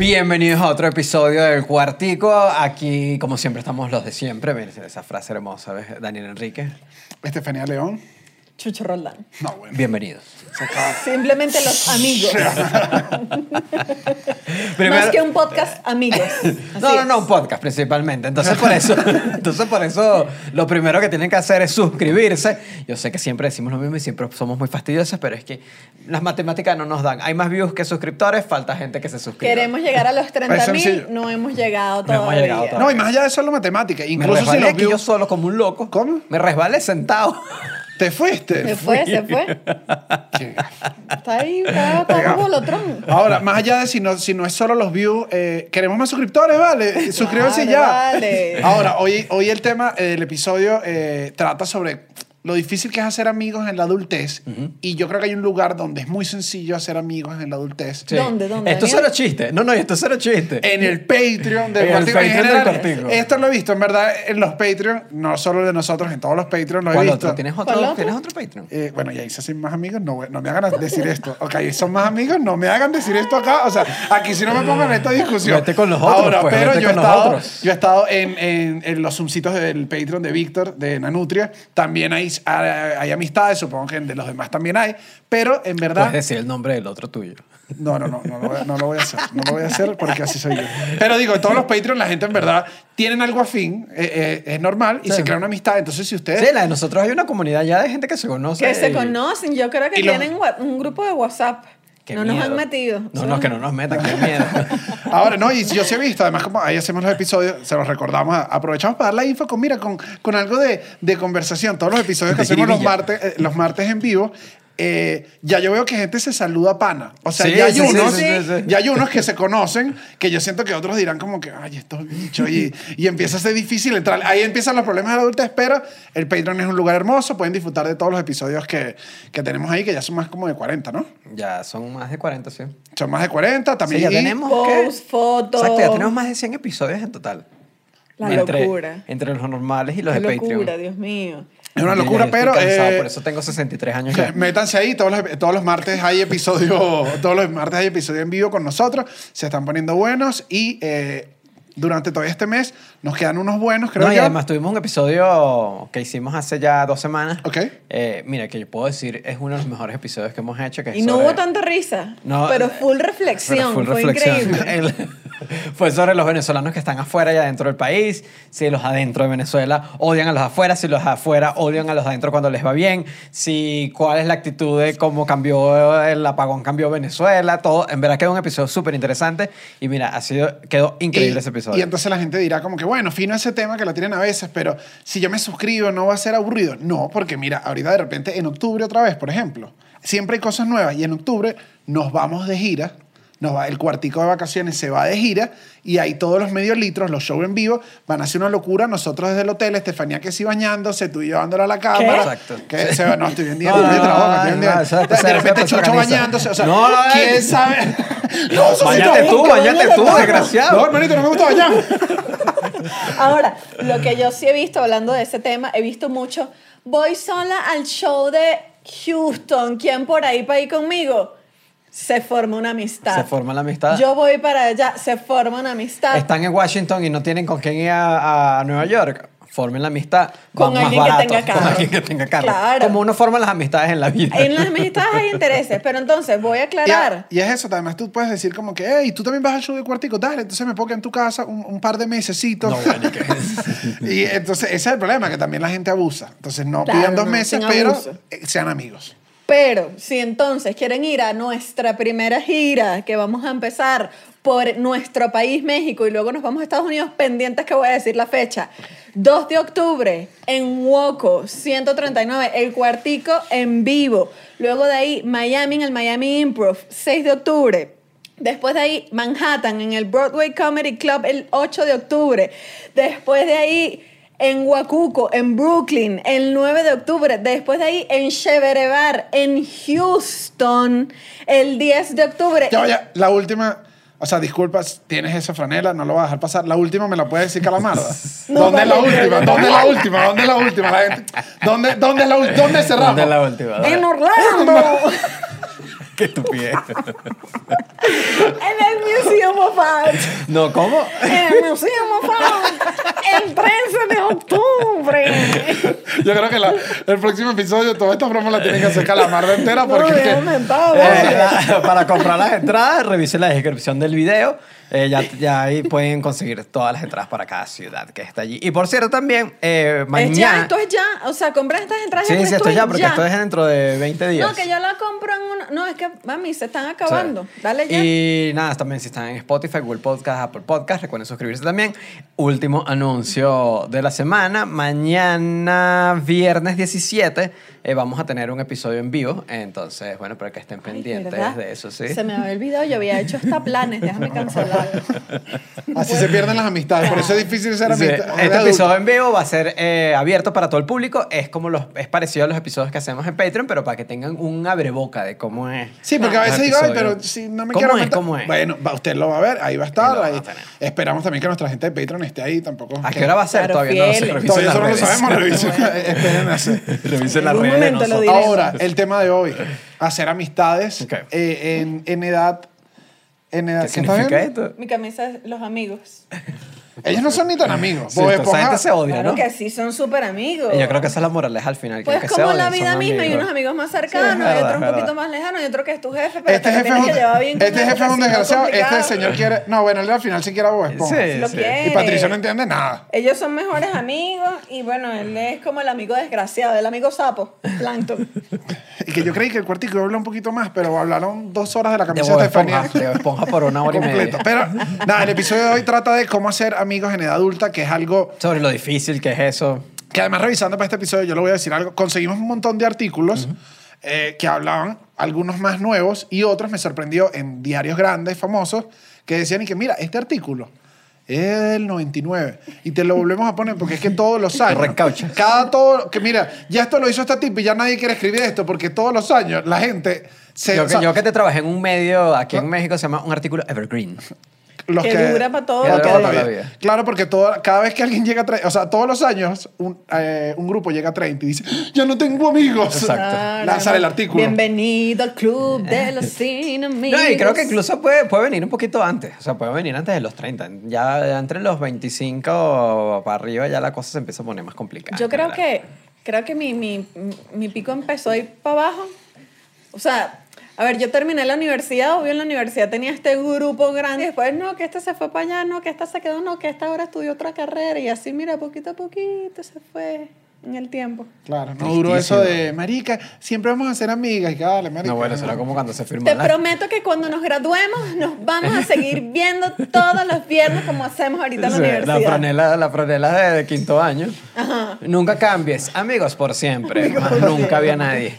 Bienvenidos a otro episodio del Cuartico. Aquí, como siempre, estamos los de siempre. Miren esa frase hermosa, ¿ves? Daniel Enrique. Estefanía León. Chucho Roldán. No, bueno. Bienvenidos. Simplemente los amigos. Primero- Más que un podcast, amigos. Así es. No, un podcast principalmente. Entonces por eso lo primero que tienen que hacer es suscribirse. Yo sé que siempre decimos lo mismo y siempre somos muy fastidiosos, pero es que las matemáticas no nos dan. Hay más views que suscriptores, falta gente que se suscriba. Queremos llegar a los Es 30.000, sencillo. no hemos llegado No hemos todavía. llegado todavía. No, y más allá de eso es la matemática. Me Incluso si resbalé los aquí yo views... solo como un loco. ¿Cómo? Me resbalé sentado. ¿Te fuiste? Se fue. Qué- Está ahí, está como bolotrón. Ahora, más allá de si no es solo los views, queremos más suscriptores, ¿vale? Suscríbanse Vale, ya. vale. Ahora, hoy el tema del episodio trata sobre lo difícil que es hacer amigos en la adultez. Y yo creo que hay un lugar donde es muy sencillo hacer amigos en la adultez. Sí. ¿Dónde, Esto es Daniel? cero chiste. No, esto es cero chiste. En el Patreon del En el Cuartico. En Patreon del general, Cuartico. esto lo he visto, en verdad, en los Patreon, no solo de nosotros, en todos los Patreon lo he ¿Cuál visto. otro? ¿Tienes ¿Cuál otro? otro? ¿Tienes otro Patreon? Bueno, y ahí se hacen más amigos, no me hagan decir esto. Ok, son más amigos, no me hagan decir esto acá. O sea, aquí sí no me pongan en esta discusión. Vete con los otros, Ahora, pues, pero vete yo he con los estado, otros. yo he estado en los zoomcitos del Patreon de Víctor, de Nanutria. También hay amistades, supongo que de los demás también hay. Pero en verdad... Puedes decir el nombre del otro tuyo. No lo voy a hacer. No lo voy a hacer porque así soy yo. Pero digo, en todos los Patreon la gente en verdad tienen algo afín, es normal, y Sí. se crea una amistad. Entonces, si ustedes... Sí, la de nosotros hay una comunidad ya de gente que se conoce. Que se y- conocen. Yo creo que Y los- tienen un grupo de WhatsApp. Qué No nos miedo. han metido. No, que no nos metan, qué miedo. Ahora, no, y yo sí he visto, además, como ahí hacemos los episodios, se los recordamos, aprovechamos para dar la info con algo de conversación. Todos los episodios que De hacemos jiribilla. los martes en vivo, ya yo veo que gente se saluda pana. O sea, Sí, ya, hay sí, unos, sí. ya hay unos que se conocen, que yo siento que otros dirán como que, ay, estos bichos, y empieza a ser difícil entrar. Ahí empiezan los problemas de la adultez, pero el Patreon es un lugar hermoso, pueden disfrutar de todos los episodios que tenemos ahí, que ya son más como de 40, ¿no? Ya son más de 40, sí. Son más de 40 también. Sí, ya y- tenemos Post, fotos. Exacto, ya tenemos más de 100 episodios en total. La locura. Entre los normales y los Qué de Patreon. locura, Dios mío. Es una Yo locura, ya estoy pero... cansado, por eso tengo 63 años ya. Métanse ahí, todos los martes hay episodio, todos los martes hay episodio en vivo con nosotros, se están poniendo buenos y durante todo este mes nos quedan unos buenos, creo No, y yo. además tuvimos un episodio que hicimos hace ya 2 semanas. Ok. Mira, que yo puedo decir, es uno de los mejores episodios que hemos hecho. Que es Y no sobre- hubo tanta risa. No, pero full reflexión. Pero full fue reflexión. increíble. Fue sobre los venezolanos que están afuera y adentro del país. Si los adentro de Venezuela odian a los afuera, si los afuera odian a los adentro cuando les va bien. Si cuál es la actitud de cómo cambió el apagón, cambió Venezuela. Todo. En verdad quedó un episodio súper interesante. Y mira, quedó increíble ese episodio. Y entonces la gente dirá como que, bueno, fino ese tema que lo tienen a veces, pero si yo me suscribo, ¿no va a ser aburrido? No, porque mira, ahorita de repente en octubre otra vez, por ejemplo, siempre hay cosas nuevas y en octubre nos vamos de gira. El Cuartico de vacaciones se va de gira y ahí todos los medios litros, los shows en vivo, van a ser una locura. Nosotros desde el hotel, Estefanía que sí bañándose, tú llevándola a la cámara. Exacto. Que se va, no, estoy vendiendo, No, estoy de trabajo, no, estoy vendiendo. no, eso es De repente se Chucho organiza. bañándose, o sea, No, ¿quién sabe? No, eso sí Bañate está tú, bien, bañate tú, desgraciado. No, hermanito, no me gusta bañar. Ahora, lo que yo sí he visto, hablando de ese tema, he visto mucho, voy sola al show de Houston, ¿quién por ahí para ir conmigo? Se forma una amistad. Se forma la amistad. Yo voy para allá, se forma una amistad. Están en Washington y no tienen con quién ir a Nueva York. Formen la amistad. Con van más alguien que barato, tenga carro. Con alguien que tenga carro. Claro. Como uno forma las amistades en la vida. En las amistades hay intereses, pero entonces voy a aclarar. Y es eso, además tú puedes decir como que, hey, tú también vas al show de Cuartico, dale, entonces me pongo en tu casa un par de mesecitos. No, bueno, ¿y qué? Y entonces ese es el problema, que también la gente abusa. Entonces no Claro, pidan 2 no, meses, sin pero abuso. Sean amigos. Pero si entonces quieren ir a nuestra primera gira, que vamos a empezar por nuestro país, México, y luego nos vamos a Estados Unidos, pendientes que voy a decir la fecha. 2 de octubre en Woco, 139, el Cuartico en vivo. Luego de ahí, Miami en el Miami Improv, 6 de octubre. Después de ahí, Manhattan en el Broadway Comedy Club, el 8 de octubre. Después de ahí, en Huacuco, en Brooklyn, el 9 de octubre. Después de ahí, en Chevere Bar, en Houston, el 10 de octubre. Ya vaya, la última, o sea, disculpas, tienes esa franela, no lo vas a dejar pasar. La última me la puede decir Calamarda. No, ¿Dónde es la vale. última? ¿Dónde es la última? ¿Dónde es la última? La gente, ¿dónde es la última? ¿Dónde cerramos? ¿Dónde es la última? En Orlando, Qué estupidez. en el Museum Mofat. No, ¿cómo? El Museo Mofat. El 13 de octubre. Yo creo que el próximo episodio, todas estas bromas las tienen que hacer Calamardo entera porque No, es que... déjame en paz, vale. Para comprar las entradas, revisen la descripción del video. Ya ahí pueden conseguir todas las entradas para cada ciudad que está allí. Y por cierto, también mañana... Es ya, esto es ya. O sea, compran estas entradas Sí, ya, sí, pero esto es ya, porque esto es dentro de 20 días. No, que yo la compro en una... No, es que, mami, se están acabando. Sí. Dale ya. Y nada, también si están en Spotify, Google Podcast, Apple Podcast, recuerden suscribirse también. Último anuncio de la semana. Mañana, viernes 17, vamos a tener un episodio en vivo. Entonces, bueno, para que estén pendientes ¿verdad? de eso, sí. Se me había olvidado, yo había hecho hasta planes, déjame cancelarlo. Así se pierden las amistades. Por eso es difícil ser Sí, amistad. este episodio en vivo va a ser abierto para todo el público. Es como es parecido a los episodios que hacemos en Patreon, pero para que tengan un abreboca de cómo es. Sí, porque a los veces digo, ay, episodios. pero si no me ¿Cómo quiero es? meter... ¿Cómo es? Bueno, usted lo va a ver, ahí va a estar. Ahí lo Ahí. va a tener. Esperamos también que nuestra gente de Patreon esté ahí tampoco. ¿A qué hora va a ser? Claro, Todavía no lo sé. fieles. Revisen Todavía las eso no lo redes. sabemos, revisen. Esperen hacer. Revisen las En algún redes de momento lo nosotros. diremos. Ahora, el tema de hoy, hacer amistades Ok. en edad... En edad ¿Qué ¿estás significa viendo? esto? Mi camisa es los amigos. Ellos no son ni tan amigos. Sí, Bob esa Esponja- gente se odia, Claro ¿no? que sí, son súper amigos. Y yo creo que esa es la moraleja al final. Que Pues aunque se como odien, la son vida misma, hay amigos. unos amigos más Sí, es cercanos, hay verdad, otros un es poquito verdad. más lejanos, y otro que es tu jefe, pero Este te jefe, tienes que llevar bien con este él, jefe es un porque si no, desgraciado. complicado. Este señor quiere... No, bueno, él al final sí quiere a Bob Esponja. Sí, Lo sí. quiere. Y Patricio no entiende nada. Ellos son mejores amigos y bueno, él es como el amigo desgraciado, el amigo sapo, Plankton. Y que yo creí que el cuartico iba a hablar un poquito más, pero hablaron 2 horas de la De camisa Bob de Estefanía. Esponja, de Bob Esponja por una hora y Completo. media. Pero nada, el episodio de hoy trata de cómo hacer amigos en edad adulta, que es algo Sobre lo difícil que es eso. que además revisando para este episodio yo le voy a decir algo. Conseguimos un montón de artículos que hablaban, algunos más nuevos y otros me sorprendió en diarios grandes, famosos, que decían y que mira, este artículo es del 99 y te lo volvemos a poner porque es que todos los años Recauchas. que mira, ya esto lo hizo esta tipa y ya nadie quiere escribir esto porque todos los años la gente se... Yo o sea, que te trabajé en un medio aquí en México se llama un artículo Evergreen. los Que dura para todo Que lo dura que para toda la la vida. vida. Claro, porque cada vez que alguien llega a 30, o sea, todos los años un grupo llega a 30 y dice, ya no tengo amigos. Exacto. Lanzar el artículo. Bienvenido al club de los sin amigos. No, y creo que incluso puede venir un poquito antes. O sea, puede venir antes de los 30. Ya entre los 25 para arriba ya la cosa se empieza a poner más complicada. Yo creo ¿verdad? que mi pico empezó a ir para abajo. O sea, a ver, yo terminé la universidad, obvio en la universidad tenía este grupo grande, y después no, que este se fue para allá, no, que esta se quedó, no, que esta ahora estudió otra carrera, y así, mira, poquito a poquito se fue en el tiempo. Claro, no duró eso de, marica, siempre vamos a ser amigas. Y que dale, marica. No, bueno, eso era como cuando se firmó Te la... prometo que cuando nos graduemos nos vamos a seguir viendo todos los viernes como hacemos ahorita en la Sí, universidad. la franela de quinto año. Ajá. Nunca cambies. Amigos por siempre. Más nunca había nadie.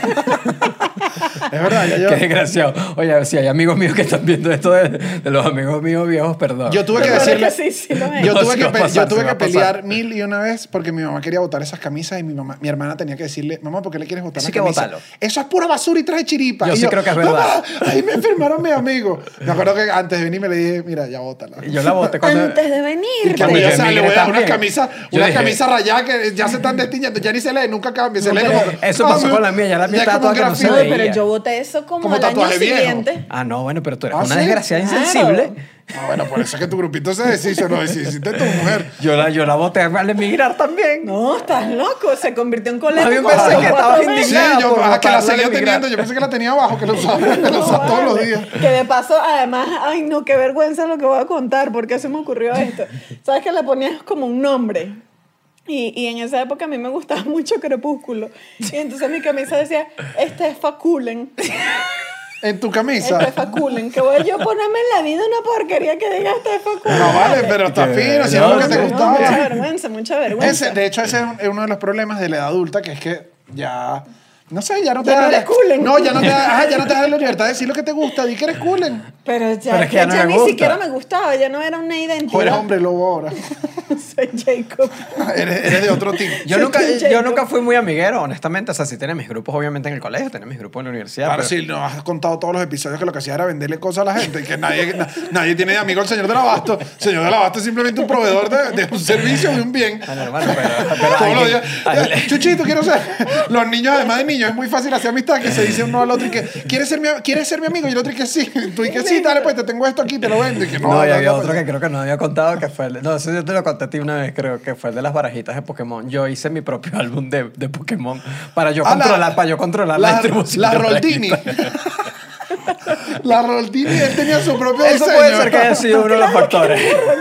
Es verdad, ya yo... Qué desgraciado. Oye, si hay amigos míos que están viendo esto de los amigos míos viejos, perdón. Yo tuve que Lo peor es decirle... que sí lo es. Yo No, tuve sí que, va a pasar, yo tuve sí va que a pasar. pelear 1001 vez porque mi mamá quería botar esas camisas y mi hermana tenía que decirle, mamá, ¿por qué le quieres botar Eso la hay que camisa? botarlo. Eso es pura basura y trae chiripa. Yo Y sí creo que es verdad. "Mamá, ahí me enfermaron mis amigos. Me acuerdo que antes de venir me le dije, mira, ya bótala. Y yo la boté cuando... Antes de Y venir. cuando yo yo le emigré voy a dar una también. camisa, Yo una dije- camisa rayada que ya se están destiñando, ya ni se lee, nunca cambia. Se lee pero como, eso pasó con la mía, ya la mía es estaba como un toda que no se grafito. No, veía. pero yo voté eso como Como al año tatuaje viejo. siguiente. Ah, no, bueno, pero tú eres ¿Ah, una sí? desgraciada Claro. insensible. Ah, bueno, por eso es que tu grupito se deshizo, lo deshiciste tu mujer. Yo la boté al emigrar también. No, estás loco. Se convirtió en colega. Más bien como pensé a los que 4 estabas meses. Sí, indignada yo por que la botarla al seguía emigrar. teniendo, yo pensé que la tenía abajo, que lo usaba, No, todos los vale. días. Que de paso, además, ay no, qué vergüenza lo que voy a contar, porque se me ocurrió esto. ¿Sabes que le ponías como un nombre? Y en esa época a mí me gustaba mucho Crepúsculo. Y entonces mi camisa decía, este es Faculen. En tu camisa. Este es Faculen. Que voy yo a ponerme en la vida una porquería que diga este es Faculen. No vale, pero está fino, si es lo que te No, Mucha gustaba. vergüenza, mucha vergüenza. De hecho, ese es uno de los problemas de la edad adulta, que es que ya... No sé, ya no te Ya no da... eres coolen. No, ya no te da la libertad de decir lo que te gusta. Di que eres coolen. Pero ya, Pero es que ya no le ni gusta. siquiera me gustaba, ya no era una identidad. O eres hombre lobo ahora. Soy Jacob. Eres de otro team. Yo nunca fui muy amiguero, honestamente. O sea, sí tenía mis grupos, obviamente, en el colegio, tenía mis grupos en la universidad. Claro, pero... sí, nos has contado todos los episodios que lo que hacía era venderle cosas a la gente y que nadie tiene de amigo al señor del abasto. El señor del abasto es simplemente un proveedor de un servicio y un bien. Bueno, hermano, pero Todos los días. hay- Chuchito, quiero ser. Los niños, además de niños, es muy fácil hacer amistad que se dice uno al otro y que ¿quieres ser mi amigo? Y el otro y que sí. Tú y que sí, dale, pues te tengo esto aquí, te lo vendo. Y que No, y había no, otro pues. que creo que no había contado, que fue no, eso yo te lo conté a ti una vez, creo que fue el de las barajitas de Pokémon. Yo hice mi propio álbum de Pokémon para yo controlar la distribución. La de Roltini. barajitas. La Roltini, él tenía su propio Eso diseño. puede ser que haya sido uno de los factores.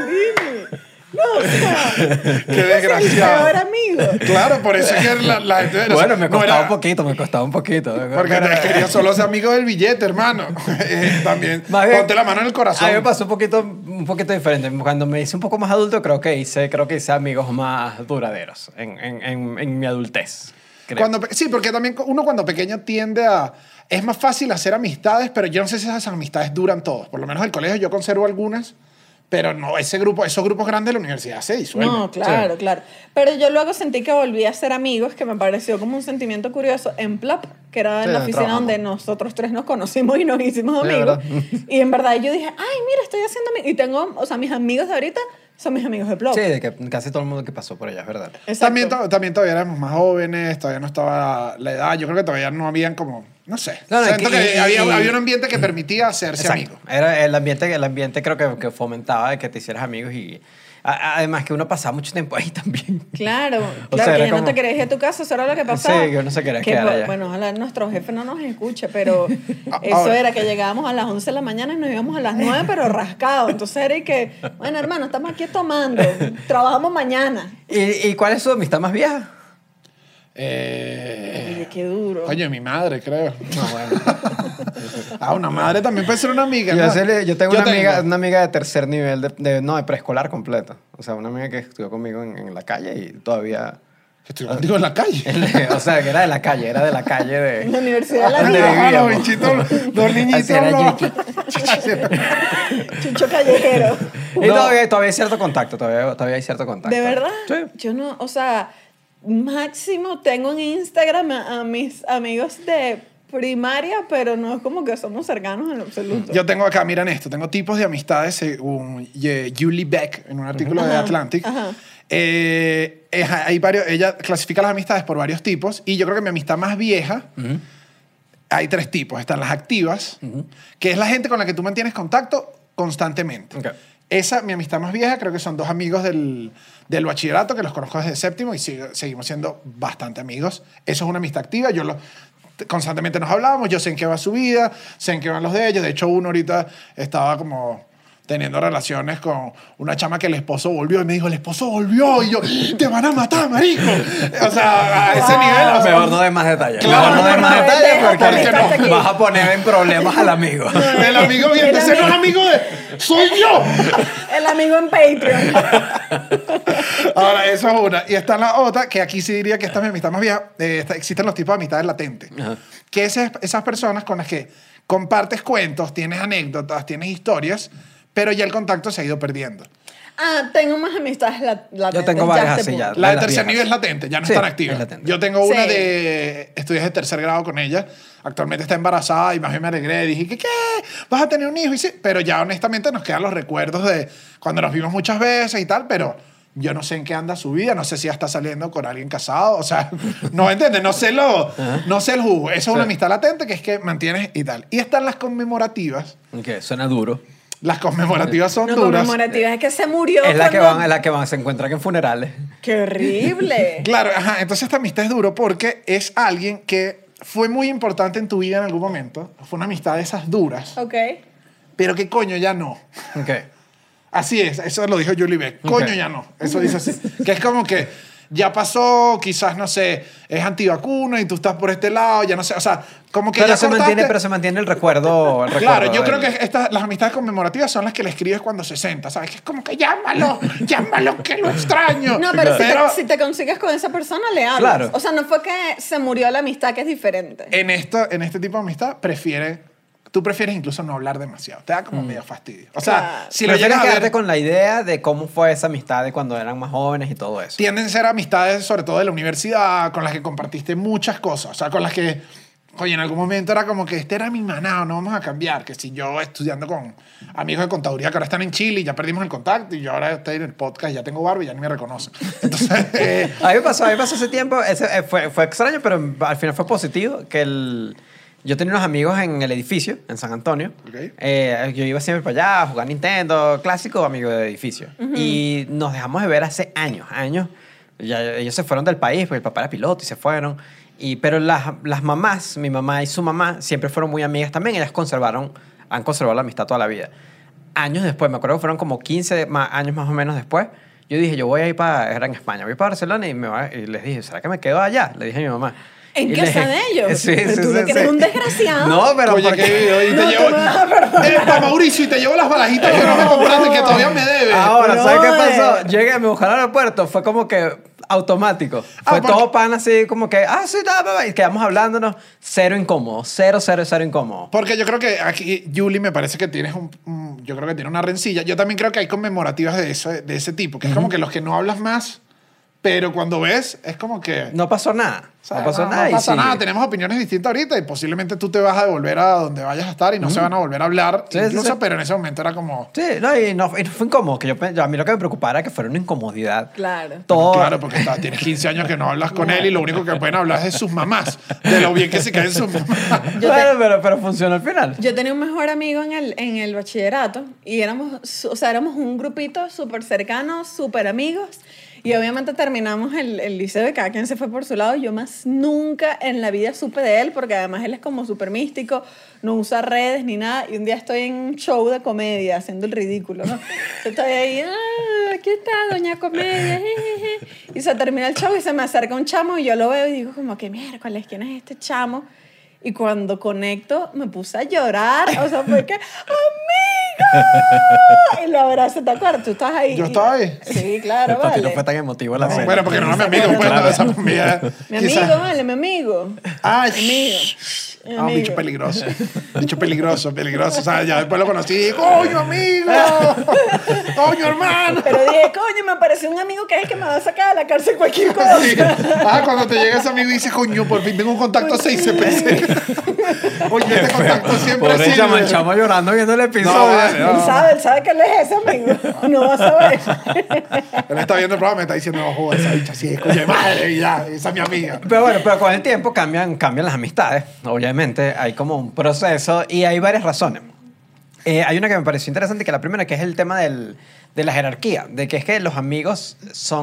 No, o sea, Qué el desgraciado. peor amigo. Claro, por eso es que la gente... Bueno, me no costaba era- un poquito, me costaba un poquito. Porque Pero- te quería solo ser amigo del billete, hermano. También. Más bien, Ponte la mano en el corazón. A mí me pasó un poquito diferente. Cuando me hice un poco más adulto, creo que hice amigos más duraderos en mi adultez. Creo. Sí, porque también uno cuando pequeño tiende a... Es más fácil hacer amistades, pero yo no sé si esas amistades duran todos. Por lo menos en el colegio yo conservo algunas, pero no, esos grupos grandes de la universidad se disuelven. No, claro, claro. Pero yo luego sentí que volví a ser amigos, que me pareció como un sentimiento curioso en Plop, que era Sí, en la donde oficina trabajamos. donde nosotros tres nos conocimos y nos hicimos Sí, amigos. ¿verdad? Y en verdad yo dije, ay, mira, estoy haciendo amigos. Y tengo, o sea, mis amigos de ahorita son mis amigos de Plop. Sí, de que casi todo el mundo que pasó por allá, es verdad. Exacto. También todavía éramos más jóvenes, todavía no estaba la edad. Yo creo que todavía no habían como... No sé. No, no, Siento y- que y- había y- un ambiente que permitía hacerse amigo. Era el ambiente creo que fomentaba de que te hicieras amigos y además que uno pasaba mucho tiempo ahí también. Claro, O claro, sea, que era ya no como- te querías ir a tu casa, eso era lo que pasaba. Sí, que uno se quería Que, quedar allá. Bueno, ojalá nuestro jefe no nos escuche, pero eso Ahora. era que llegábamos a las 11 de la mañana y nos íbamos a las 9, pero rascados. Entonces era y que, bueno, hermano, estamos aquí tomando, trabajamos mañana. ¿Y cuál es su amistad más vieja? Oye, qué duro. Oye, mi madre, creo. Una madre también puede ser una amiga. ¿no? Yo tengo una amiga de tercer nivel, de preescolar completo. O sea, una amiga que estudió conmigo en la calle y todavía... Estoy contigo en la calle. O sea, que era de la calle de... En la Universidad de la ¿Dónde Vida, vivíamos? Los bichitos, dos niñitos. Así era no. Chucho Callejero. Y todavía hay cierto contacto, todavía hay cierto contacto. ¿De verdad? Sí. Yo no, o sea, máximo tengo en Instagram a mis amigos de primaria, pero no es como que somos cercanos en lo absoluto. Yo tengo acá, miren esto, tengo tipos de amistades según Julie Beck en un artículo de Ajá, Atlantic. ajá. Hay varios, ella clasifica las amistades por varios tipos y yo creo que mi amistad más vieja, hay tres tipos. Están las activas, que es la gente con la que tú mantienes contacto constantemente. Ok. Mi amistad más vieja, creo que son dos amigos del bachillerato que los conozco desde séptimo y seguimos siendo bastante amigos. Eso es una amistad activa. Constantemente nos hablábamos, yo sé en qué va su vida, sé en qué van los de ellos. De hecho, uno ahorita estaba como teniendo relaciones con una chama que el esposo volvió y me dijo, el esposo volvió y yo, te van a matar, marico. O sea, a ese nivel. O sea, Mejor no de más detalles. Claro, Mejor no de más no, detalles deja, porque hasta aquí. vas a poner en problemas al amigo. el amigo viene, ese no es amigo de... ¡Soy yo! El amigo en Patreon. Ahora, eso es una. Y está la otra, que aquí sí diría que esta es mi amistad más vieja. Existen los tipos de amistades latentes. Ajá. Que esas personas con las que compartes cuentos, tienes anécdotas, tienes historias, pero ya el contacto se ha ido perdiendo. Tengo más amistades latentes. Yo tengo ya varias este así ya. punto. La de las tercer viejas. nivel es latente, ya no Sí, es tan activa. es latente. Yo tengo una Sí. de estudios de tercer grado con ella. Actualmente está embarazada y más bien me alegré. Dije, ¿qué? ¿Vas a tener un hijo? Y sí, pero ya honestamente nos quedan los recuerdos de cuando nos vimos muchas veces y tal, pero yo no sé en qué anda su vida, no sé si ya está saliendo con alguien casado, o sea, no entiendes, no sé el jugo. Eso es una amistad latente que es que mantienes y tal. Y están las conmemorativas. Ok, suena duro. Las conmemorativas son No duras. conmemorativas, es que se murió. Es la que cuando- van, se encuentran en funerales. ¡Qué horrible! Claro, ajá. Entonces esta amistad es duro porque es alguien que fue muy importante en tu vida en algún momento. Fue una amistad de esas duras, Ok. pero que coño ya no. Ok. Así es, eso lo dijo Julie Beck. Coño Ok. ya no. Eso dice así. Que es como que ya pasó, quizás, no sé, es antivacuna y tú estás por este lado, ya no sé. O sea, como que ya cortaste. Pero se mantiene el recuerdo. Claro, yo creo que las amistades conmemorativas son las que le escribes cuando se senta, ¿sabes? Que es como que llámalo, que lo extraño. No, pero si te consigues con esa persona, le hablas. Claro. O sea, no fue que se murió la amistad, que es diferente. en este tipo de amistad prefiere tú prefieres incluso no hablar demasiado. Te da como medio fastidio. O sea, Claro. si lo Pero tienes llegas que a quedarte ver, con la idea de cómo fue esa amistad de cuando eran más jóvenes y todo eso. tienden a ser amistades, sobre todo de la universidad, con las que compartiste muchas cosas. O sea, con las que, oye, en algún momento era como que este era mi manado, no vamos a cambiar. Que si yo estudiando con amigos de contaduría que ahora están en Chile y ya perdimos el contacto y yo ahora estoy en el podcast y ya tengo barba y ya ni me reconocen. Entonces, A mí me pasó ese tiempo, fue extraño, pero al final fue positivo, que yo tenía unos amigos en el edificio, en San Antonio. Ok. Yo iba siempre para allá a jugar Nintendo, clásico amigo de edificio. Y nos dejamos de ver hace años. Ya, ellos se fueron del país, porque el papá era piloto y se fueron. Pero las mamás, mi mamá y su mamá, siempre fueron muy amigas también. Ellas han conservado la amistad toda la vida. Años después, me acuerdo que fueron como 15 años más o menos después, yo dije, yo voy a ir era en España, voy para Barcelona y les dije, ¿será que me quedo allá? Le dije a mi mamá. ¿En Y casa de ellos? Sí, Pero sí, tú sí, lo que eres sí. un desgraciado. No, pero oye, porque... qué video. Y te No, llevo, tú me vas a perdonar. Pa' Mauricio, y te llevo las balajitas que no me compraste, que todavía me debes. Ahora, ¿sabes qué pasó? Brother. Llegué, me buscaron al aeropuerto, fue como que automático. Fue porque- todo pan así, como que, sí, y quedamos hablándonos, cero incómodo, cero incómodo. Porque yo creo que aquí, Julie, me parece que tienes yo creo que tiene una rencilla. Yo también creo que hay conmemorativas de ese tipo, que es como que los que no hablas más, pero cuando ves, es como que... No pasó nada. o sea, No pasó nada. No y pasa sí. nada, tenemos opiniones distintas ahorita y posiblemente tú te vas a devolver a donde vayas a estar y no se van a volver a hablar, Sí, sí, incluso, sí. pero en ese momento era como... Sí, no, y no fue incómodo. A mí lo que me preocupaba era que fuera una incomodidad. Claro. Todo. Claro, porque tienes 15 años que no hablas con él y lo único que pueden hablar es de sus mamás, de lo bien que se caen sus mamás. Pero funcionó al final. Yo tenía un mejor amigo en el bachillerato y éramos un grupito súper cercano, súper amigos. Y obviamente terminamos el liceo y cada quien se fue por su lado. Yo más nunca en la vida supe de él porque además él es como súper místico, no usa redes ni nada. Y un día estoy en un show de comedia haciendo el ridículo, ¿no? Yo estoy ahí, aquí está Doña Comedia. jejeje. Y se termina el show y se me acerca un chamo y yo lo veo y digo como que miércoles, ¿quién es este chamo? Y cuando conecto me puse a llorar. O sea, fue que ¡amigo! Y lo abrazo, ¿te acuerdas? Tú estás ahí. Yo estaba ahí. Sí, claro, Para ti vale. no fue tan emotivo la cena. Bueno, porque no era mi amigo, pues, Claro. no, esa familia, Mi quizás- amigo, vale, mi amigo. Ah, Mi amigo. Mi Ah, un bicho amigo. peligroso. Bicho peligroso. O sea, ya después lo conocí y dije, ¡coño, amigo! ¡Coño, hermano! Pero dije, coño, me apareció un amigo que es el que me va a sacar de la cárcel cualquier cosa. Sí. Cuando te llega ese amigo y dices, coño, por fin tengo un contacto 6 CPC. Oye, este contacto siempre Pobre sirve. chamo, el chamo llorando viendo el episodio. No, vale, no. Él sabe que él es ese amigo. No va a saber. Él está viendo el programa y me está diciendo, no, joder, esa bicha sí es coño de madre y ya, esa es mi amiga. Pero bueno, pero con el tiempo cambian las amistades. Obviamente hay como un proceso y hay varias razones. Hay una que me pareció interesante, que la primera, que es el tema de la jerarquía, de que es que los amigos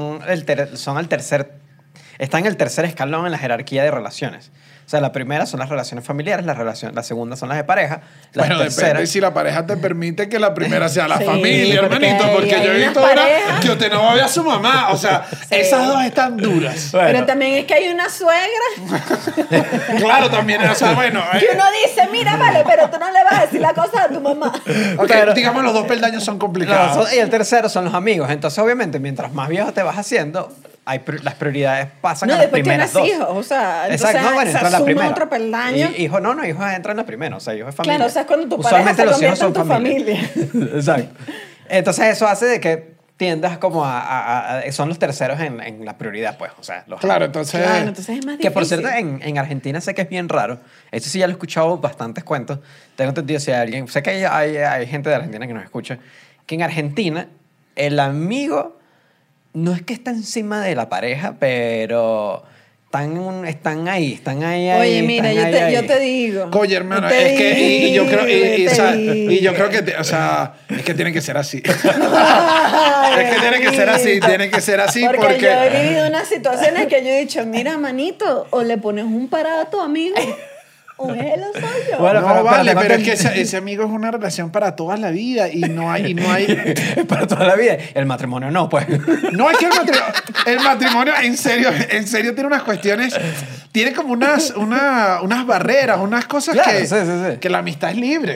están en el tercer escalón en la jerarquía de relaciones. O sea, la primera son las relaciones familiares, la segunda son las de pareja, la Bueno, tercera... depende si la pareja te permite que la primera sea la Sí, familia, porque hermanito. hay- Porque hay yo he unas visto una parejas. que usted no va a ver a su mamá. O sea, esas dos están duras. Bueno, Pero también es que hay una suegra Claro, también. O sea, bueno. que uno dice, mira, vale, pero tú no le vas a decir la cosa a tu mamá. Ok, Pero- digamos, los dos peldaños son no, complicados. y el tercero son los amigos. Entonces, obviamente, mientras más viejo te vas haciendo, las prioridades pasan No, a las después primeras tienes dos. hijos, o sea, entonces Exacto, no, bueno, se entra en la suma primera. otro peldaño. Hijos entran en la primera, o sea, hijos es familia. Claro, o sea, es cuando tu pareja se convierte en tu familia. Exacto. Entonces eso hace de que tiendas como son los terceros en la prioridad, pues, o sea, los Claro, entonces. Claro, entonces es más difícil. que por cierto, en Argentina sé que es bien raro. Eso sí ya lo he escuchado bastantes cuentos. Tengo entendido si hay alguien... Sé que hay gente de Argentina que nos escucha. Que en Argentina el amigo no es que está encima de la pareja, pero están ahí. Oye, mira, están yo te digo. Oye, hermano, Yo te es que. Y yo creo. digo, O sea, digo. y yo creo que. O sea, es que tiene que ser así. Ay, Es que tiene que ser así, amiguito. tiene que ser así Porque porque- yo he vivido unas situaciones que yo he dicho, mira, manito, o le pones un parado a tu amigo, o él o soy yo. Bueno, No, pero vale, tengo pero es que entendido- ese amigo es una relación para toda la vida y no hay. para toda la vida. El matrimonio no, pues. No, es que el matrimonio en serio tiene unas cuestiones, tiene como unas barreras, unas cosas Claro, que, sí. que la amistad es libre.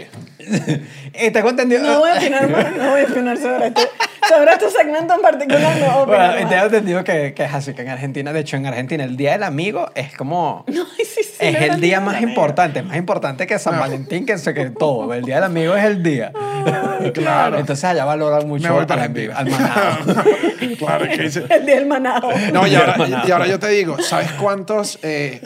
Y tengo entendido... No voy a opinar más, no voy a opinar sobre este segmento en particular, no voy a Bueno, opinar y más. tengo entendido que es así, que en Argentina, de hecho en Argentina el Día del Amigo es como... No, sí, sí, es el día más importante. importante que San Valentín, que todo. El Día del Amigo es el día. Claro. Entonces allá valoran mucho Me voy para al amigo, Argentina. al manado. Claro, es que dice... El día del manado. No, y ahora, Manado. y ahora yo te digo, ¿sabes cuántos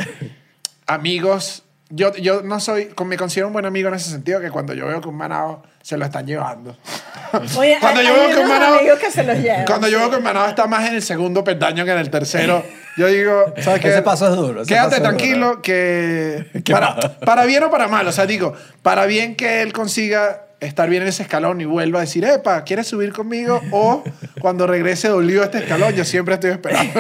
amigos? Yo no soy, me considero un buen amigo en ese sentido, que cuando yo veo que un manado se lo están llevando. Oye, Cuando hay yo veo que un unos manado, amigos que se los llevan. cuando yo veo que el manado está más en el segundo peldaño que en el tercero, yo digo, ¿sabes qué? Ese paso es duro, ese Quédate paso es tranquilo duro. que ¿Qué pasa? para bien o para mal, o sea, digo, para bien que él consiga estar bien en ese escalón y vuelva a decir, epa, ¿quieres subir conmigo? O cuando regrese dolido a este escalón, yo siempre estoy esperando.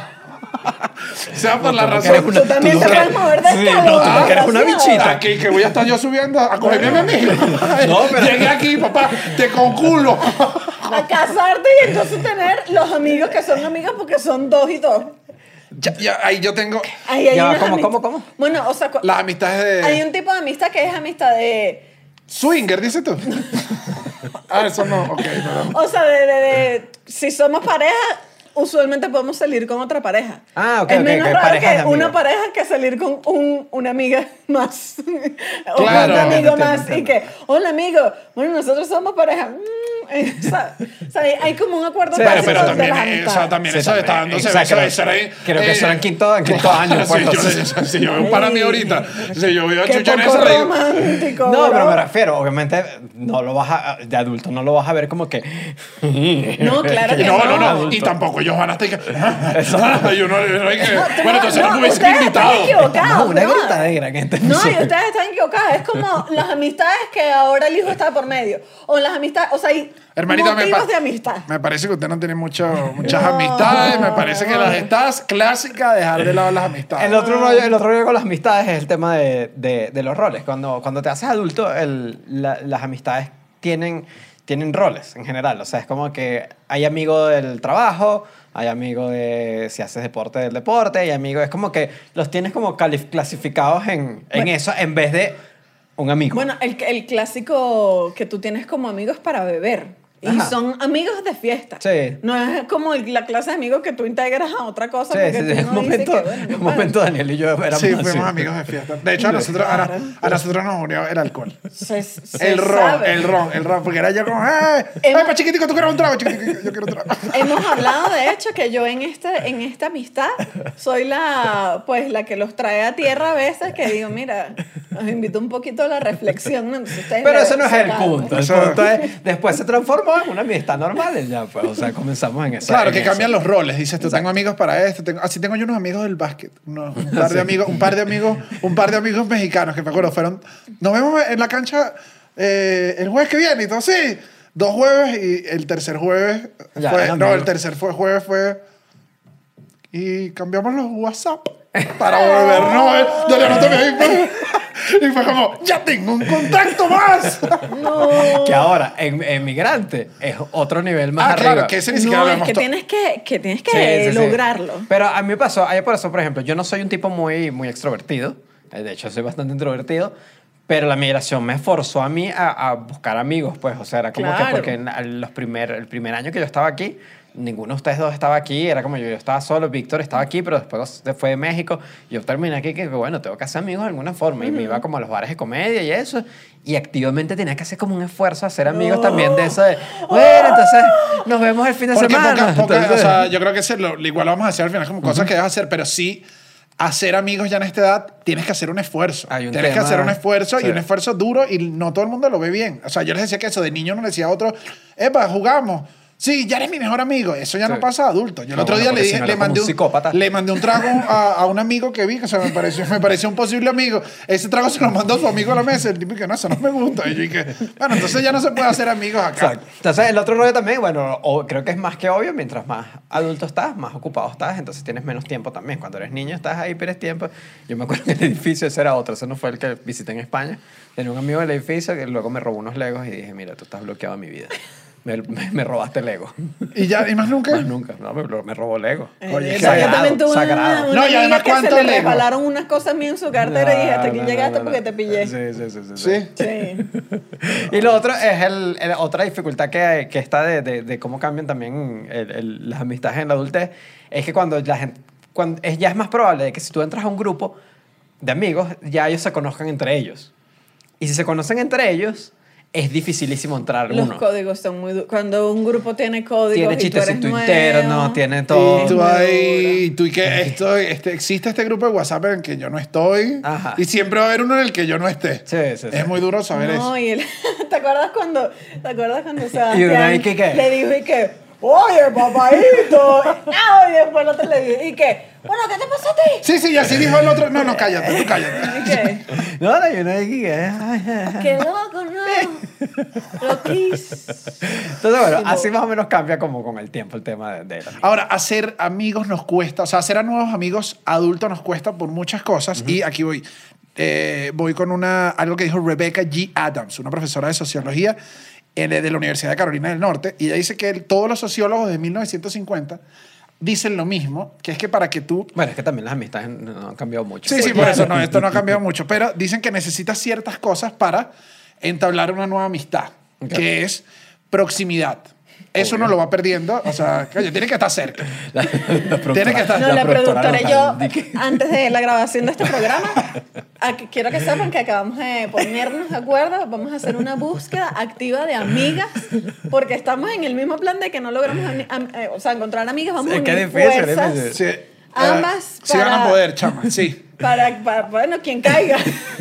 Sea por la Tú razón. eres una- Tú también tú te no puedes eres- mover de Sí, escalón. no, tú no eres una desgraciado. bichita. Ah, que voy a estar yo subiendo a cogerme a mi amigo. No, pero- Llegué aquí, papá, te conculo. A casarte y entonces tener los amigos que son amigos porque son 2 y 2. Ya, ahí yo tengo Ahí hay Ya va, unas ¿cómo? Bueno, o sea, las amistades hay de un tipo de amistad que es amistad de... swinger, dices tú. Ah, eso no, ok, perdón. O sea, si somos pareja, usualmente podemos salir con otra pareja. Ah, ok, es ok, menos ok, raro parejas de que amigos. una pareja que salir con una amiga más. O Claro. un amigo Entiendo, más. entiendo. Y que, hola amigo, bueno, nosotros somos pareja. O sea, hay como un acuerdo Sí, básico Pero de también, las o sea, amistades. también Sí, eso también. está dándose Exacto. besos, eso era- Creo que eso era en quinto año, pues, Sí, entonces. si yo veo un para mí ahorita, si yo veo a Qué Chucha en poco esa, le digo, romántico. No, pero bro. me refiero, obviamente, no lo vas a, de adulto, no lo vas a ver como que... No, claro que no, y tampoco ellos van hasta ahí que... y uno hay que... Bueno, entonces no me hubiese ustedes invitado. están equivocados. No, una brother. gritadera en este No, y episodio. ustedes están equivocados. Es como las amistades que ahora el hijo está por medio. O las amistades, o sea, hay Hermanita, motivos de amistad. me parece que usted no tiene muchas amistades. Me parece que las estás clásicas, dejar de lado las amistades. El otro rollo con las amistades es el tema de los roles. Cuando te haces adulto, las amistades tienen roles en general. O sea, es como que hay amigos del trabajo, hay amigos de si haces deporte del deporte, hay amigos... Es como que los tienes como clasificados en Bueno. eso en vez de un amigo. Bueno, el clásico que tú tienes como amigos para beber. Y Ajá. son amigos de fiesta. Sí. No es como la clase de amigos que tú integras a otra cosa. Sí, porque sí, tú sí. En no un dices momento, que, bueno, en un compadre. momento Daniel y yo éramos Sí, así. fuimos amigos de fiesta. De hecho, a nosotros nos unió el alcohol. Se El ron, sabe. el ron. Porque era yo como, pa' chiquitico, tú quieres un trago, chiquitico, yo quiero un trago. Hemos hablado, de hecho, que yo en esta amistad soy la que los trae a tierra a veces, que digo, mira, los invito un poquito a la reflexión. ¿no? Entonces, ustedes Pero le- ese no es se el calman. punto. El Eso- punto es, después se transformó en una amistad normal y ya, pues, o sea, comenzamos en eso. Claro, en que eso. cambian los roles. Dices, tú tengo amigos para esto. Así tengo yo unos amigos del básquet. Un par de amigos, un par de amigos mexicanos que me acuerdo fueron. Nos vemos en la cancha el jueves que viene y todo sí. 2 jueves y el tercer jueves Ya, fue. eran No, el amigos. tercer jueves fue. Y cambiamos los WhatsApp para volvernos. Yo le anoté ahí. Y fue como, ya tengo un contacto más. No. Que ahora, en Migrante, es otro nivel más Ah, arriba. claro, que ese ni siquiera No, lo es hemos que to- tienes que Sí, sí, sí. lograrlo. Pero a mí me pasó, por eso, por ejemplo, yo no soy un tipo muy extrovertido. De hecho, soy bastante introvertido. Pero la migración me forzó a mí a buscar amigos, pues. O sea, era como Claro. que porque el primer año que yo estaba aquí, ninguno de ustedes dos estaba aquí. Era como yo estaba solo, Víctor estaba aquí, pero después se fue de México. Yo terminé aquí que, bueno, tengo que hacer amigos de alguna forma. Y me iba como a los bares de comedia y eso. Y activamente tenía que hacer como un esfuerzo a hacer amigos también de eso de, bueno, entonces nos vemos el fin de Porque semana. o Entonces- sea, yo creo que igual lo vamos a hacer al final como cosas que debes hacer, pero sí hacer amigos ya en esta edad tienes que hacer un esfuerzo. Hay un Tienes que tema- hacer un esfuerzo sí. y un esfuerzo duro y no todo el mundo lo ve bien. O sea, yo les decía que eso de niño no le decía a otro, epa, jugamos. Sí, ya eres mi mejor amigo. Eso ya Sí. no pasa de adulto. Yo el No, otro bueno, día le porque dije, si no le eres como mandé un psicópata. le mandé un trago a un amigo que vi, que me pareció un posible amigo. Ese trago se lo mandó su amigo a la mesa. El tipo que no, eso no me gusta. Y yo dije, bueno, entonces ya no se puede hacer amigos acá. Exacto. Entonces, el otro rollo también, bueno, creo que es más que obvio, mientras más adulto estás, más ocupado estás, entonces tienes menos tiempo también. Cuando eres niño estás ahí, pierdes tiempo. Yo me acuerdo que el edificio, ese era otro, ese no fue el que visité en España. Tenía un amigo del edificio que luego me robó unos legos y dije, mira, tú estás bloqueado en mi vida. me robaste el ego. Y ya, y más nunca. Más nunca. No, me robó el ego. Oye, Yo sagrado, también tuve sagrado. una No, y amiga además, que se ¿cuánto le Lego? resbalaron unas cosas mías en su cartera y dije, hasta aquí llegaste porque te pillé. Sí. Sí. Sí. Y lo otro es otra dificultad que está de cómo cambian también las amistades en la adultez, es que cuando la gente, ya es más probable de que si tú entras a un grupo de amigos, ya ellos se conozcan entre ellos. Y si se conocen entre ellos, es dificilísimo entrar Los uno. códigos son muy duros. Cuando un grupo tiene códigos Tiene y tú eres chistecito nuevo, interno, tiene todo. Y tú muy ahí, tú y que existe este grupo de WhatsApp en el que yo no estoy. Ajá. Y siempre va a haber uno en el que yo no esté. Sí. Es muy duro saber eso. No, y ¿te acuerdas cuando Y uno ahí, Sebastián ¿qué? le dijo y que, oye, papadito? Y después el otro le dijo, y que, bueno, ¿qué te pasó a ti? Sí, y así dijo el otro. No, cállate, tú cállate. Y que, No, yo no dije qué loco, no. Loquís. Entonces, bueno, así más o menos cambia como con el tiempo el tema de la Ahora, hacer amigos nos cuesta, o sea, hacer a nuevos amigos adultos nos cuesta por muchas cosas. Y aquí voy. Voy con algo que dijo Rebecca G. Adams, una profesora de sociología de la Universidad de Carolina del Norte. Y ella dice que todos los sociólogos de 1950 dicen lo mismo, que es que para que tú... Bueno, es que también las amistades no han cambiado mucho. Sí, por eso no, esto no ha cambiado mucho. Pero dicen que necesitas ciertas cosas para entablar una nueva amistad, que es proximidad. Eso Obvio. no lo va perdiendo. O sea, oye, tiene que estar cerca. Tiene que estar... No, la productora y yo, local, di que- antes de la grabación de este programa, quiero que sepan que acabamos de ponernos de acuerdo, vamos a hacer una búsqueda activa de amigas, porque estamos en el mismo plan de que no logramos encontrar amigas, vamos a Es que unir es difícil, es fuerzas. difícil. Sí, Ambas sí van a para- poder, chama, sí. Bueno, quien caiga.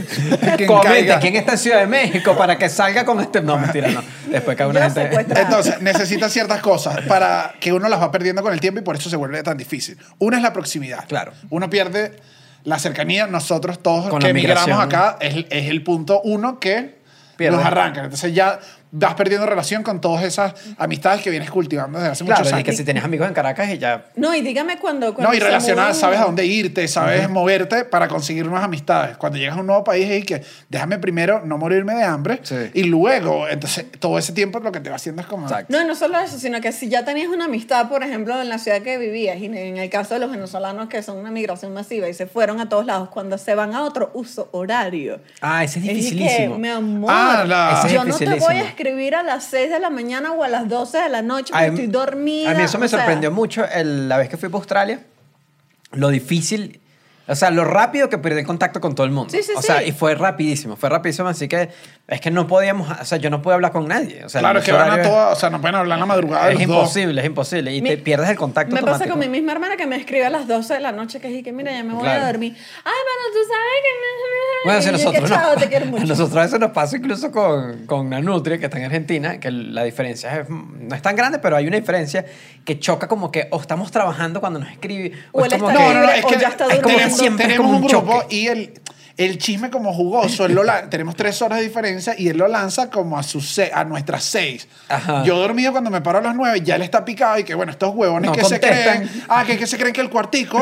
Quien Comente caiga. quién está en Ciudad de México para que salga con este... No, mentira, no. Después cada una Yo gente... secuestrada. Entonces, necesitas ciertas cosas para que uno las va perdiendo con el tiempo y por eso se vuelve tan difícil. Una es la proximidad. Claro. Uno pierde la cercanía. Nosotros todos Con que la migración. emigramos acá es el punto uno que Pierde. nos arrancan. Entonces ya vas perdiendo relación con todas esas amistades que vienes cultivando desde hace Claro, muchos y años. que si tenías amigos en Caracas y ya... No, y dígame cuando No, y se relacionar, mudan- sabes a dónde irte, sabes moverte para conseguir nuevas amistades. Cuando llegas a un nuevo país y que déjame primero no morirme de hambre Sí. y luego, entonces todo ese tiempo lo que te va haciendo es como... Exacto. No, y no solo eso, sino que si ya tenías una amistad, por ejemplo, en la ciudad que vivías, y en el caso de los venezolanos que son una migración masiva y se fueron a todos lados, cuando se van a otro uso horario. Ah, ese es Es que, dificilísimo. mi amor, Ese es yo no te voy dificilísimo. a escribir a las 6 de la mañana o a las 12 de la noche porque estoy dormida. A mí eso me o sea, sorprendió mucho la vez que fui para Australia. Lo difícil, o sea, lo rápido que perdí contacto con todo el mundo. Sí, sí, o sea, sí. y fue rapidísimo, así que es que no podíamos, o sea, yo no pude hablar con nadie. O sea, Claro, el es que van a horario todas, o sea, no pueden hablar en la madrugada de es los dos. imposible, es imposible. Y Mi- te pierdes el contacto Me pasa automático. con mi misma hermana que me escribe a las 12 de la noche que dice, mira, ya me voy Claro. a dormir. Ay, bueno, tú sabes que... Bueno, si Y yo, nosotros, que, chao, te quiero mucho. a nosotros a veces nos pasa incluso con Nanutria, que está en Argentina, que la diferencia no es tan grande, pero hay una diferencia que choca como que o estamos trabajando cuando nos escribe, O es él como está que... No, libre es o que ya está es como que durmiendo. siempre es tenemos como un un grupo choque. y el chisme como jugoso, tenemos 3 horas de diferencia y él lo lanza como a nuestras 6. Ajá. Yo dormido cuando me paro a las 9, ya él está picado y que bueno, estos huevones No que se contestan. creen, que se creen que el cuartico,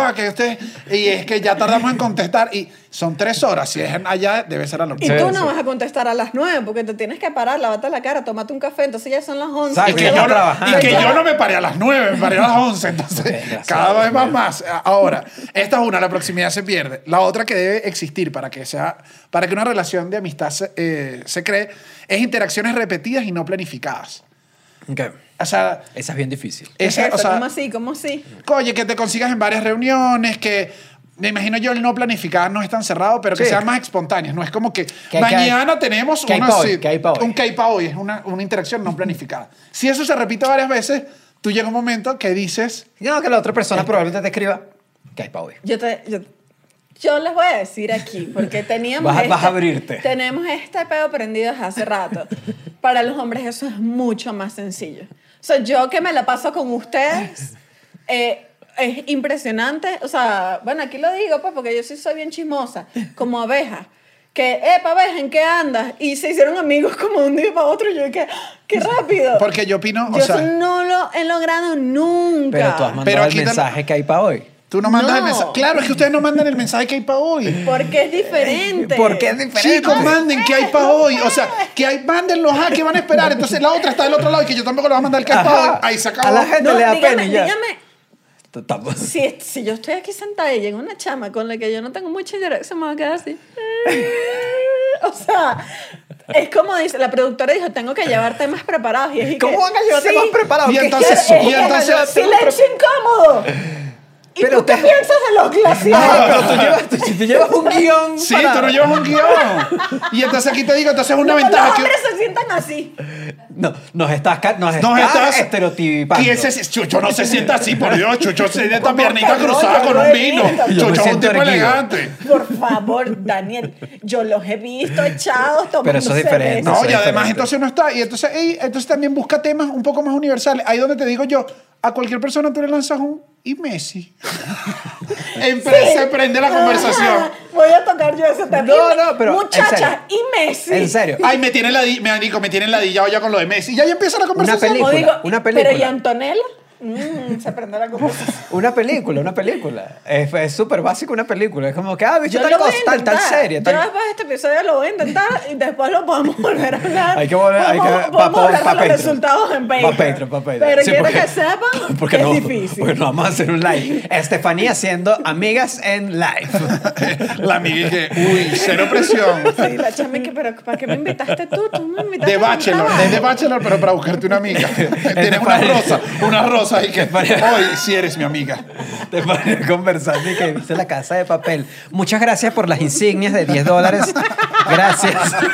y es que ya tardamos en contestar y son 3 horas, si es allá debe ser a lo Y Sí, tú sí. no vas a contestar a las 9 porque te tienes que parar, lavarte la cara, tomate un café, entonces ya son las 11. Exacto, Y que, ya yo, está no, trabajando. y que Ya. yo no me paré a las 9, me paré a las 11. Entonces, Desgraciado, cada vez Dios más. Ahora, esta es una, la proximidad se pierde. La otra que debe existir para que una relación de amistad se cree es interacciones repetidas y no planificadas. Ok. O sea, Esa es bien difícil. o sea, ¿Cómo así? ¿Cómo así? oye, que te consigas en varias reuniones, que me imagino yo el no planificado no es tan cerrado, pero que Sí. sean más espontáneas. No es como que Que hay- mañana tenemos que hay una pa' hoy, cita, que hay pa' hoy. un que pa' hoy, es una interacción no planificada. Si eso se repite varias veces, tú llega un momento que dices, No, que la otra persona probablemente te escriba que hay pa' hoy. Yo les voy a decir aquí, porque teníamos Vas a abrirte. Tenemos este pedo prendido desde hace rato. Para los hombres eso es mucho más sencillo. O sea, yo que me la paso con ustedes, es impresionante. O sea, bueno, aquí lo digo, pues, porque yo sí soy bien chismosa, como abeja. Que, abeja, ¿en qué andas? Y se hicieron amigos como de un día para otro. Y yo dije, ¡qué rápido! porque yo opino, Yo eso no lo he logrado nunca. Pero tú has mandado Pero el aquí mensaje que hay pa' hoy. Tú no mandas No. el mensaje. Claro, es que ustedes no mandan el mensaje que hay para hoy. Porque es diferente. ¿Por qué es diferente? Chicos, manden que hay para hoy. O sea, que hay, mándenlos a que van a esperar. Entonces la otra está del otro lado y que yo tampoco le voy a mandar el que hay para hoy. Ajá. Ahí se acabó. A la gente No, le da dígame, pena y ya. dígame, Estamos- si yo estoy aquí sentada y llega una chama con la que yo no tengo mucha interacción, me va a quedar así. O sea, es como dice, la productora dijo, tengo que llevar temas preparados. Y es y ¿Cómo que, van a llevar sí, temas preparados? Y ¿Qué entonces- es eso? y entonces- silencio incómodo. ¿Y Pero tú qué te- piensas de los glaciares? Si tú llevas un guión Sí, para- tú no llevas un guión. Y entonces aquí te digo, entonces es una No, ventaja los que... hombres se sientan así. No, nos estás Nos estás estereotipando. Y ese Chucho no se sienta así, por Dios. Chucho se sienta ¿Cómo piernita que no? cruzada Yo con lo un he vino. visto. Yo me Chucho es un siento tipo erguido. elegante. Por favor, Daniel, yo los he visto echados tomando Pero eso es diferente. cerveza. No, Eso y es además diferente. entonces no está. Y entonces también busca temas un poco más universales. Ahí donde te digo yo, a cualquier persona tú le lanzas un y Messi. Se prende la conversación. Ajá, voy a tocar yo ese tema. No, pero, en Muchachas, serio. y Messi. En serio. Ay, me tienen ladillado ya con lo de Messi. Y ahí empieza la conversación. película. O digo, una película. Pero ¿y Antonella? Se prende la conversación. Una película. Es súper básico una película. Es como que, viste Yo tal lo voy cosa, a tal intentar. serie. Yo Tal... después de este episodio lo voy a intentar y después lo podemos volver a hablar. Hay que volver, Podemos hablar de los resultados en Patreon. Pa' Patreon. Pero Sí, quiero porque- que sepan porque que no, es difícil. Porque no vamos a hacer un live. Estefanía siendo amigas en live. La amiga y que, uy, cero presión. Sí, la chama que, pero ¿para qué me invitaste tú? Tú me invitaste De a un Bachelor, trabajo. de Bachelor, pero para buscarte una amiga. Tienes una rosa y que hoy sí eres mi amiga. Te ponen conversando y que viste La Casa de Papel. Muchas gracias por las insignias de $10. Gracias.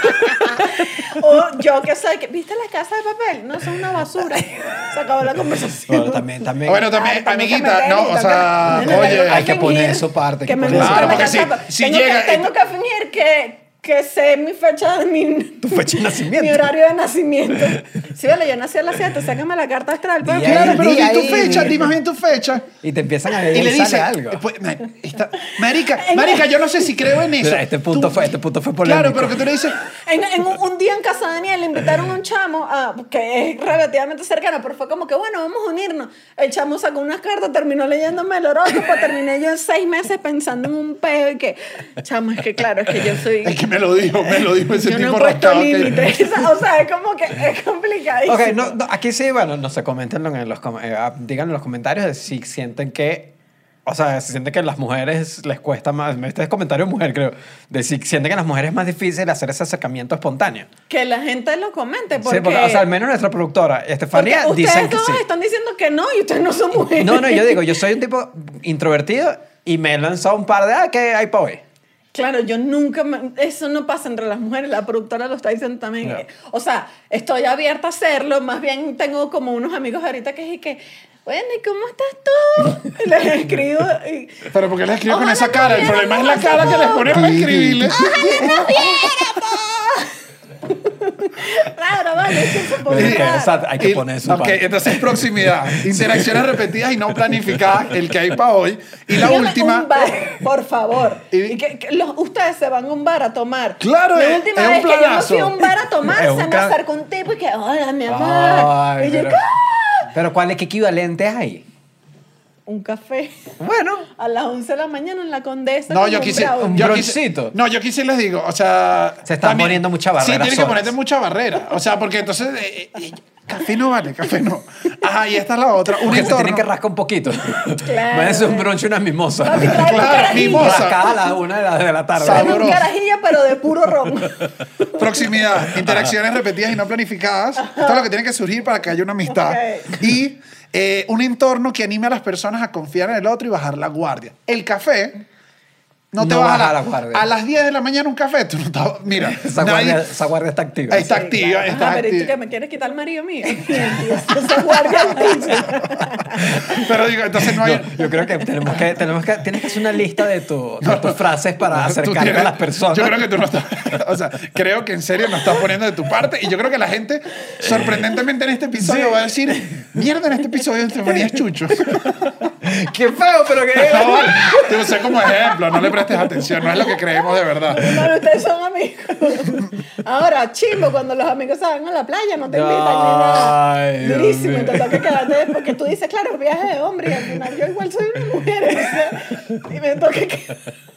O yo que sé, que ¿viste La Casa de Papel? No, eso es una basura. Se acabó la conversación. Bueno, también. Bueno, también, Ay, tengo que amiguita, meter, no, tengo o sea, que- oye, tengo que hay que poner fingir su parte, hay que que me poner gusta su La parte. Casa de Claro, Papel. porque si Tengo llega- que fingir que sé mi fecha de Tu fecha de nacimiento. mi horario de nacimiento. Sí, vale, yo nací a las 7, sácame la carta astral. Pero Di Claro, ahí, pero di di tu ahí. fecha, di más bien tu fecha. Y te empiezan a ver Y le sale dice, algo. pues, marica, yo no sé si creo en eso. Mira, este punto fue polémico. Claro, pero que tú le dices, un día en casa de Daniel le invitaron a un chamo que es relativamente cercano, pero fue como que, bueno, vamos a unirnos. El chamo sacó unas cartas, terminó leyéndome el horóscopo, terminé yo en 6 meses pensando en un peo y que, chamo, es que claro, es que yo soy... es que me lo dijo ese yo no tipo he puesto rascado. límites. O sea, es como que es complicadísimo. Ok, no, aquí sí, bueno, no sé, coméntenlo en digan en los comentarios de si sienten que, o sea, si sienten que a las mujeres les cuesta más, este es comentario mujer creo, de si sienten que a las mujeres es más difícil hacer ese acercamiento espontáneo. Que la gente lo comente, porque... Sí, porque, o sea, al menos nuestra productora, porque Estefanía, ustedes dicen que todos sí. están diciendo que no y ustedes no son mujeres. No, yo digo, yo soy un tipo introvertido y me he lanzado un par de, ¿qué hay para hoy? Claro, yo nunca... eso no pasa entre las mujeres, la productora lo está diciendo también. No. O sea, estoy abierta a hacerlo, más bien tengo como unos amigos ahorita que es que, bueno, ¿y cómo estás tú? Y les escribo y... Pero porque le escribo con Ojalá esa no cara, el viera problema es la más cara que les amor. ponen para escribirle. Claro, vale, es que se Pero puede es que, dar. exacto, hay que poner su Ok, parte. entonces proximidad, interacciones repetidas y no planificadas, el que hay para hoy. Y la Dígame última, un bar, por favor. Y- Y que ustedes se van a un bar a tomar. Claro, La es última un vez que yo me planazo. fui a un bar a tomar, Es se un me can- acercó un tipo y que, hola, mi amor. Ay, y yo, pero, "Ah". pero ¿cuál es qué equivalente es ahí? Un café Bueno, a las 11 de la mañana en la Condesa. no, con yo un quise, brownie. un yo broncito. quise, no, yo quise les digo, o sea, Se están poniendo mucha barrera Sí, tienes que solas. ponerte mucha barrera, o sea, porque entonces café no vale, café no. Ajá, y esta es la otra, un porque se entorno. tienen que rascar un poquito. Claro. Váyanse un brunch y una mimosa. Papi, trae Claro, un carajillo. mimosa. Rascada a las 1 de la tarde. Trae un Sabroso. carajillo, pero de puro ron. Proximidad, interacciones repetidas y no planificadas. Esto es lo que tiene que surgir para que haya una amistad. Ok. Y un entorno que anime a las personas a confiar en el otro y bajar la guardia. El café no te No baja baja la guardia. A las 10 de la mañana un café, tú no estás... Mira, Esa guardia está activa. Ahí está activa, Ajá, está pero ¿y tú activa. que me quieres quitar el marido mío? Esa guardia altísima. Pero digo, entonces no hay... Yo creo que tienes que hacer una lista de tus frases para Tú acercarte tienes- a las personas. Yo creo que tú no estás... O sea, creo que en serio no estás poniendo de tu parte y yo creo que la gente, sorprendentemente en este episodio, va a decir, mierda, en este episodio Estefanía es chucho. Qué feo, pero que... No, vale. Te usé como ejemplo, no le prestes prestes atención, no es lo que creemos de verdad. No, ustedes son amigos. Ahora, chimbo, cuando los amigos se van a la playa, no te invitan ni nada. Ay, Dios Durísimo, mío. y te toca quedarte, porque tú dices, claro, viaje de hombre, y al final yo igual soy una mujer, y me toca que...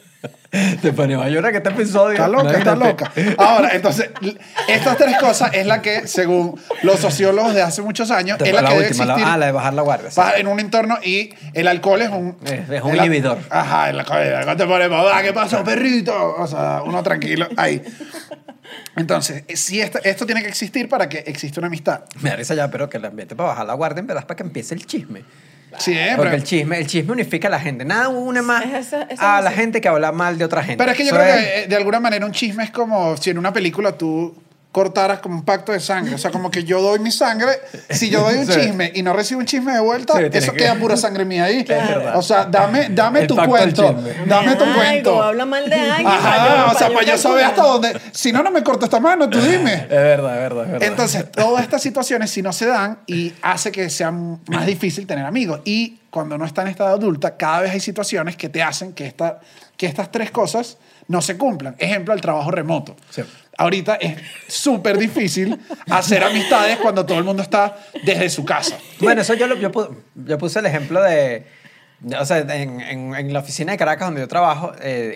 Te ponemos a llorar que este episodio. Está loca, está Imagínate. loca. Ahora, entonces, estas tres cosas es la que, según los sociólogos de hace muchos años, Te es fue la que debe última, existir la de bajar la guardia. sí. en un entorno, y el alcohol es un... Es un inhibidor. Ajá, el alcohol te pone, mamá, ¿qué pasó, perrito? O sea, uno tranquilo, ahí. Entonces, si esto tiene que existir para que exista una amistad. Me da risa ya, pero que el ambiente para bajar la guardia en verdad es para que empiece el chisme. Siempre. Porque el chisme unifica a la gente. Nada une más Esa a la sí. gente que habla mal de otra gente. Pero es que yo Eso creo que de alguna manera un chisme es como si en una película tú cortaras como un pacto de sangre. O sea, como que yo doy mi sangre, si yo doy un Sí. chisme y no recibo un chisme de vuelta, Sí, tiene eso que- queda pura sangre mía ahí. verdad. O sea, dame El tu pacto del cuento. chisme. Dame tu Algo, cuento. habla mal de alguien. Ajá, o sea, para yo saber calcular. hasta dónde. Si no, no me corto esta mano, tú dime. Es verdad, es verdad, es verdad. Entonces, todas estas situaciones, si no se dan, y hace que sea más difícil tener amigos. Y cuando uno está en edad adulta, cada vez hay situaciones que te hacen que estas tres cosas no se cumplan. Ejemplo, el trabajo remoto. Sí. Ahorita es súper difícil hacer amistades cuando todo el mundo está desde su casa. Bueno, eso yo puse el ejemplo de... O sea, en la oficina de Caracas donde yo trabajo,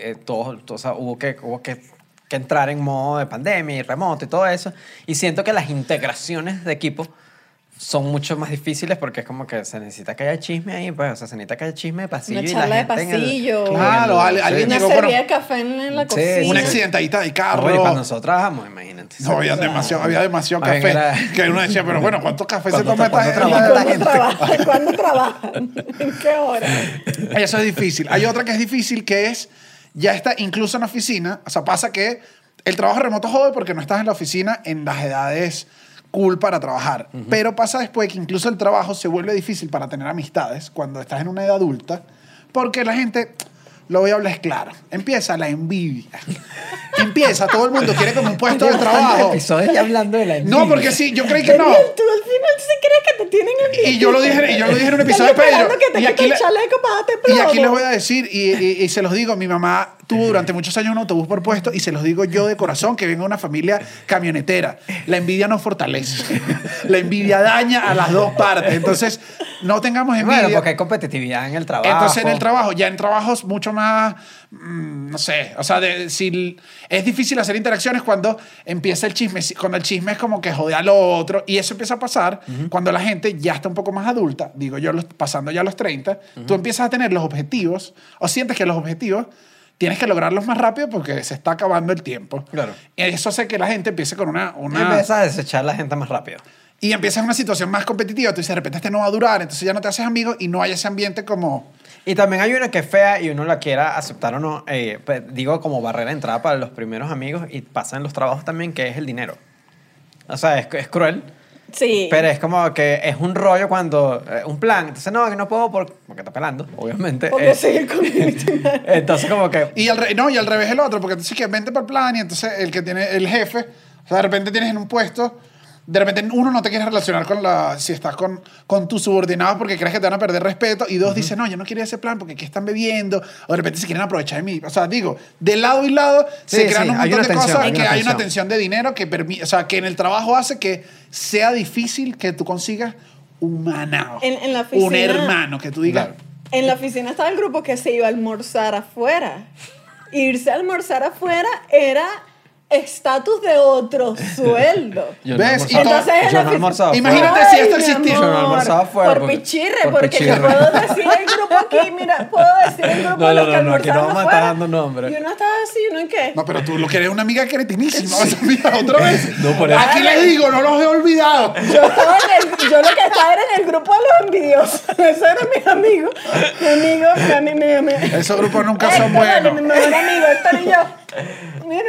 o sea, hubo que entrar en modo de pandemia y remoto y todo eso. Y siento que las integraciones de equipo son mucho más difíciles porque es como que se necesita que haya chisme ahí, pues, o sea, se necesita que haya chisme de pasillo. Una y la charla de gente en el- pasillo. Claro, alguien Una llegó serie con de café en la Sí, cocina. una accidentadita de carro. Bueno, y cuando nosotros trabajamos, imagínate. No, había demasiado Ay, café. era- Que uno decía, pero bueno, ¿cuántos cafés se ¿Cuándo toma esta trabaja gente? esta gente? ¿Cuándo trabajan? ¿En qué hora? Eso es difícil. Hay otra que es difícil, que es, ya está incluso en la oficina. O sea, pasa que el trabajo remoto jode porque no estás en la oficina en las edades cool para trabajar. Pero pasa después que incluso el trabajo se vuelve difícil para tener amistades cuando estás en una edad adulta, porque la gente, lo voy a hablar claro, empieza la envidia. Empieza, todo el mundo quiere como un puesto de trabajo. Episodios ya hablando de la envidia. No, porque sí, yo creí que no. Daniel, tú al final sí crees que te tienen envidia. Y yo lo dije en un episodio de Están Pedro. esperando que te Y quite aquí, el le- chaleco para darte y aquí plomo. les voy a decir, y se los digo, mi mamá tuvo durante muchos años un autobús por puesto, y se los digo yo de corazón, que vengo de una familia camionetera. La envidia no fortalece. La envidia daña a las dos partes. Entonces, no tengamos envidia. Bueno, porque hay competitividad en el trabajo. Entonces, en el trabajo, ya en trabajos mucho más, no sé, o sea, es difícil hacer interacciones cuando empieza el chisme, cuando el chisme es como que jode al otro, y eso empieza a pasar cuando la gente ya está un poco más adulta, digo yo, pasando ya los 30, tú empiezas a tener los objetivos, o sientes que los objetivos tienes que lograrlos más rápido porque se está acabando el tiempo. Claro. Y eso hace que la gente empiece con una Empiezas a desechar a la gente más rápido. y empiezas en una situación más competitiva. Tú dices, de repente este no va a durar, entonces ya no te haces amigo y no hay ese ambiente como... Y también hay una que es fea y uno la quiera aceptar o no, pues, digo como barrera de entrada para los primeros amigos, y pasa en los trabajos también, que es el dinero. O sea, es cruel, Sí. pero es como que es un rollo cuando... un plan, entonces no, que no puedo porque está pelando, obviamente. Porque sigue con el Entonces como que... Y y al revés el otro, porque entonces que vente para el plan y entonces el que tiene el jefe, o sea, de repente tienes en un puesto, de repente uno no te quieres relacionar si estás con tus subordinados porque crees que te van a perder respeto, y dos dicen, no, yo no quiero ese plan porque aquí están bebiendo, o de repente se quieren aprovechar de mí. O sea, digo, de lado y lado se Sí, crean sí, un hay montón una de tensión, cosas, hay y que una hay una tensión. tensión de dinero o sea, que en el trabajo hace que sea difícil que tú consigas un manao, En la un oficina- hermano, que tú digas... Claro. En la oficina estaba el grupo que se iba a almorzar afuera. Irse a almorzar afuera era estatus de otro sueldo. Yo ¿Ves? no Y todo- Entonces, en yo la no ofici- almorzaba Imagínate afuera. si esto Ay, mi existiera. amor, Yo no almorzaba afuera Por porque- pichirre, por porque pichirre. yo puedo decir el grupo aquí, mira, puedo decir el grupo No, de los no, que no, aquí no almorzaron vamos a afuera. estar dando nombres. Y uno estaba así, ¿uno en qué? No, pero tú lo que eres una amiga cretinísima. O sea, mira, otra vez. No, por eso. Aquí les digo, no los he olvidado. Yo lo que estaba era en el grupo de los envidiosos. Esos eran mis amigos. Mi amigo. Esos grupos nunca Héctor, son vale, buenos. mi mejor amigo, Héctor y yo. Mira.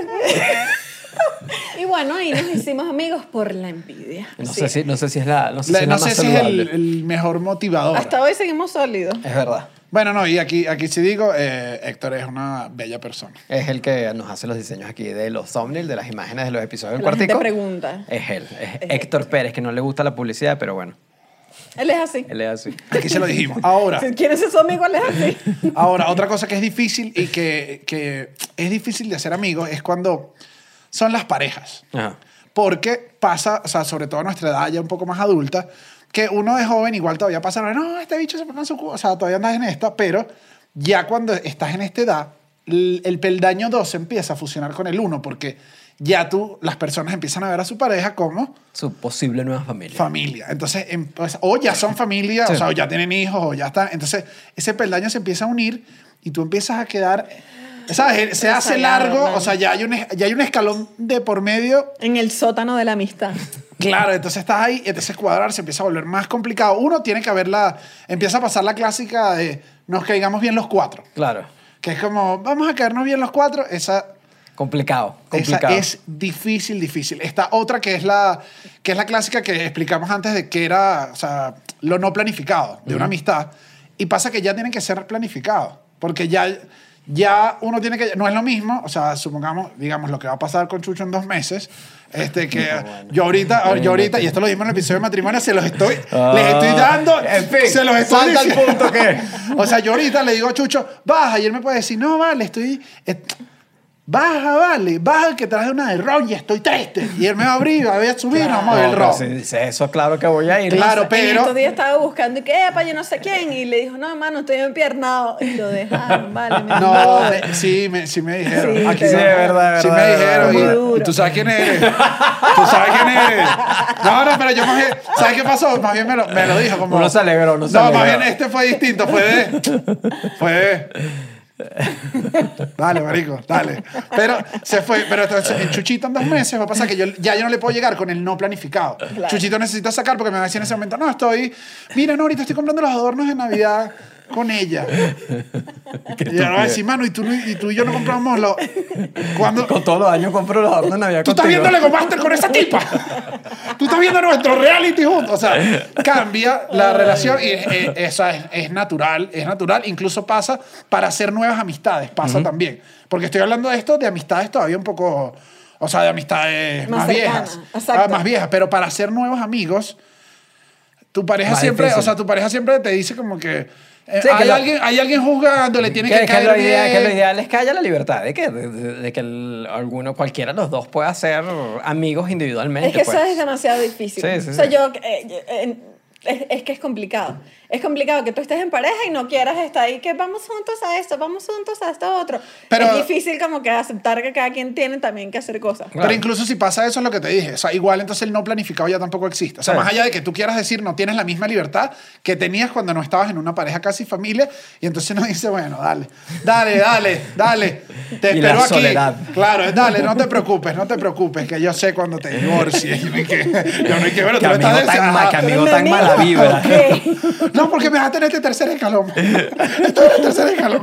Y bueno, ahí nos hicimos amigos por la envidia. No Sí. sé si es la No más sé si es saludable. el mejor motivador. Hasta hoy seguimos sólidos. Es verdad. Bueno, no, y aquí sí digo, Héctor es una bella persona. Es el que nos hace los diseños aquí de los thumbnails, de las imágenes de los episodios del La gente Cuartico. pregunta. Es él. Es Héctor Pérez, que no le gusta la publicidad, pero bueno. Él es así. Él es así. Aquí se lo dijimos. Ahora, Si quieres ser su amigo, él es así. otra cosa que es difícil y que es difícil de hacer amigos es cuando son las parejas. Ajá. Porque pasa, o sea, sobre todo a nuestra edad ya un poco más adulta, que uno de joven igual todavía pasa, no, este bicho se pone en su culo, o sea, todavía andas en esta, pero ya cuando estás en esta edad, el peldaño 2 empieza a fusionar con el 1, porque ya las personas empiezan a ver a su pareja como Su posible nueva familia. familia. Entonces, pues, o ya son familia, Sí. o sea, o ya tienen hijos, o ya están. Entonces, ese peldaño se empieza a unir y tú empiezas a quedar, ¿sabes? Se hace largo, o sea, ya hay un escalón de por medio. En el sótano de la amistad. Claro, entonces estás ahí, entonces cuadrar se empieza a volver más complicado. Uno tiene que empieza a pasar la clásica de nos caigamos bien los 4. Claro. Que es como, vamos a caernos bien los 4, esa Complicado. es difícil. Esta otra que es la clásica que explicamos antes de que era, o sea, lo no planificado de una amistad. Y pasa que ya tienen que ser planificados. Porque ya uno tiene que, no es lo mismo, o sea, supongamos, digamos, lo que va a pasar con Chucho en 2 meses, que yo ahorita, y esto lo dimos en el episodio de matrimonio, les estoy dando, En fin, se los estoy salta al diciendo. punto que... O sea, yo ahorita le digo a Chucho, baja, y él me puede decir, no, vale, baja que traje una de ron y estoy triste. Y él me va a abrir, voy a subir, vamos a ver el pero ron. si dice eso, claro que voy a ir. Claro, En pero... estos días estaba buscando y que, epa, yo no sé quién. Y le dijo, no, hermano, estoy empiernado. Y lo dejaron, vale. No, sí me dijeron. Sí, Aquí sí, de verdad, Sí de me verdad, dijeron. muy Y duro. tú sabes quién eres. No, pero yo más bien... ¿Sabes qué pasó? Más bien me lo dijo como... Uno se alegró, No, más bien este fue distinto. Fue de... Dale, marico, dale. Pero se fue. Pero entonces, en Chuchito en 2 meses va a pasar que yo no le puedo llegar con el no planificado. Claro. Chuchito necesita sacar porque me va a decir en ese momento, mira, no, ahorita estoy comprando los adornos de Navidad con ella. Y yo le voy a decir, mano, y tú y yo no compramos los... ¿Cuándo? Con todos los años compro los adornos de Navidad Tú estás contigo. viendo Lego Master con esa tipa. Tú estás viendo nuestro reality juntos. O sea, cambia la relación y es natural. Es natural. Incluso pasa para hacer nuevas amistades. Pasa también. Porque estoy hablando de esto de amistades todavía un poco... O sea, de amistades Más más cercanas, viejas. exacto. Más viejas. Pero para hacer nuevos amigos, tu pareja Más siempre... difícil. O sea, tu pareja siempre te dice como que... Sí, que hay alguien juzgando, le tiene que Que caer lo bien. ideal es que haya la libertad de que cualquiera de los dos pueda ser amigos individualmente. Es que pues. eso es demasiado difícil. Sí, sí, o sea, sí. es que es complicado. Es complicado que tú estés en pareja y no quieras estar ahí, que vamos juntos a esto, vamos juntos a esto otro. Pero- es difícil como que aceptar que cada quien tiene también que hacer cosas. Claro. Pero incluso si pasa eso es lo que te dije. O sea, igual entonces el no planificado ya tampoco existe. O sea, Sí. más allá de que tú quieras decir no tienes la misma libertad que tenías cuando no estabas en una pareja casi familia y entonces uno dice, bueno, dale. Te Y la espero aquí. soledad. Claro, dale, no te preocupes, que yo sé cuando te divorcies. Yo no hay que ver, Que tú estás amigo tan, deseando. que amigo ¿Me tan miro? mala vibra. Ok. No, porque me vas a tener este tercer escalón. Esto es el tercer escalón.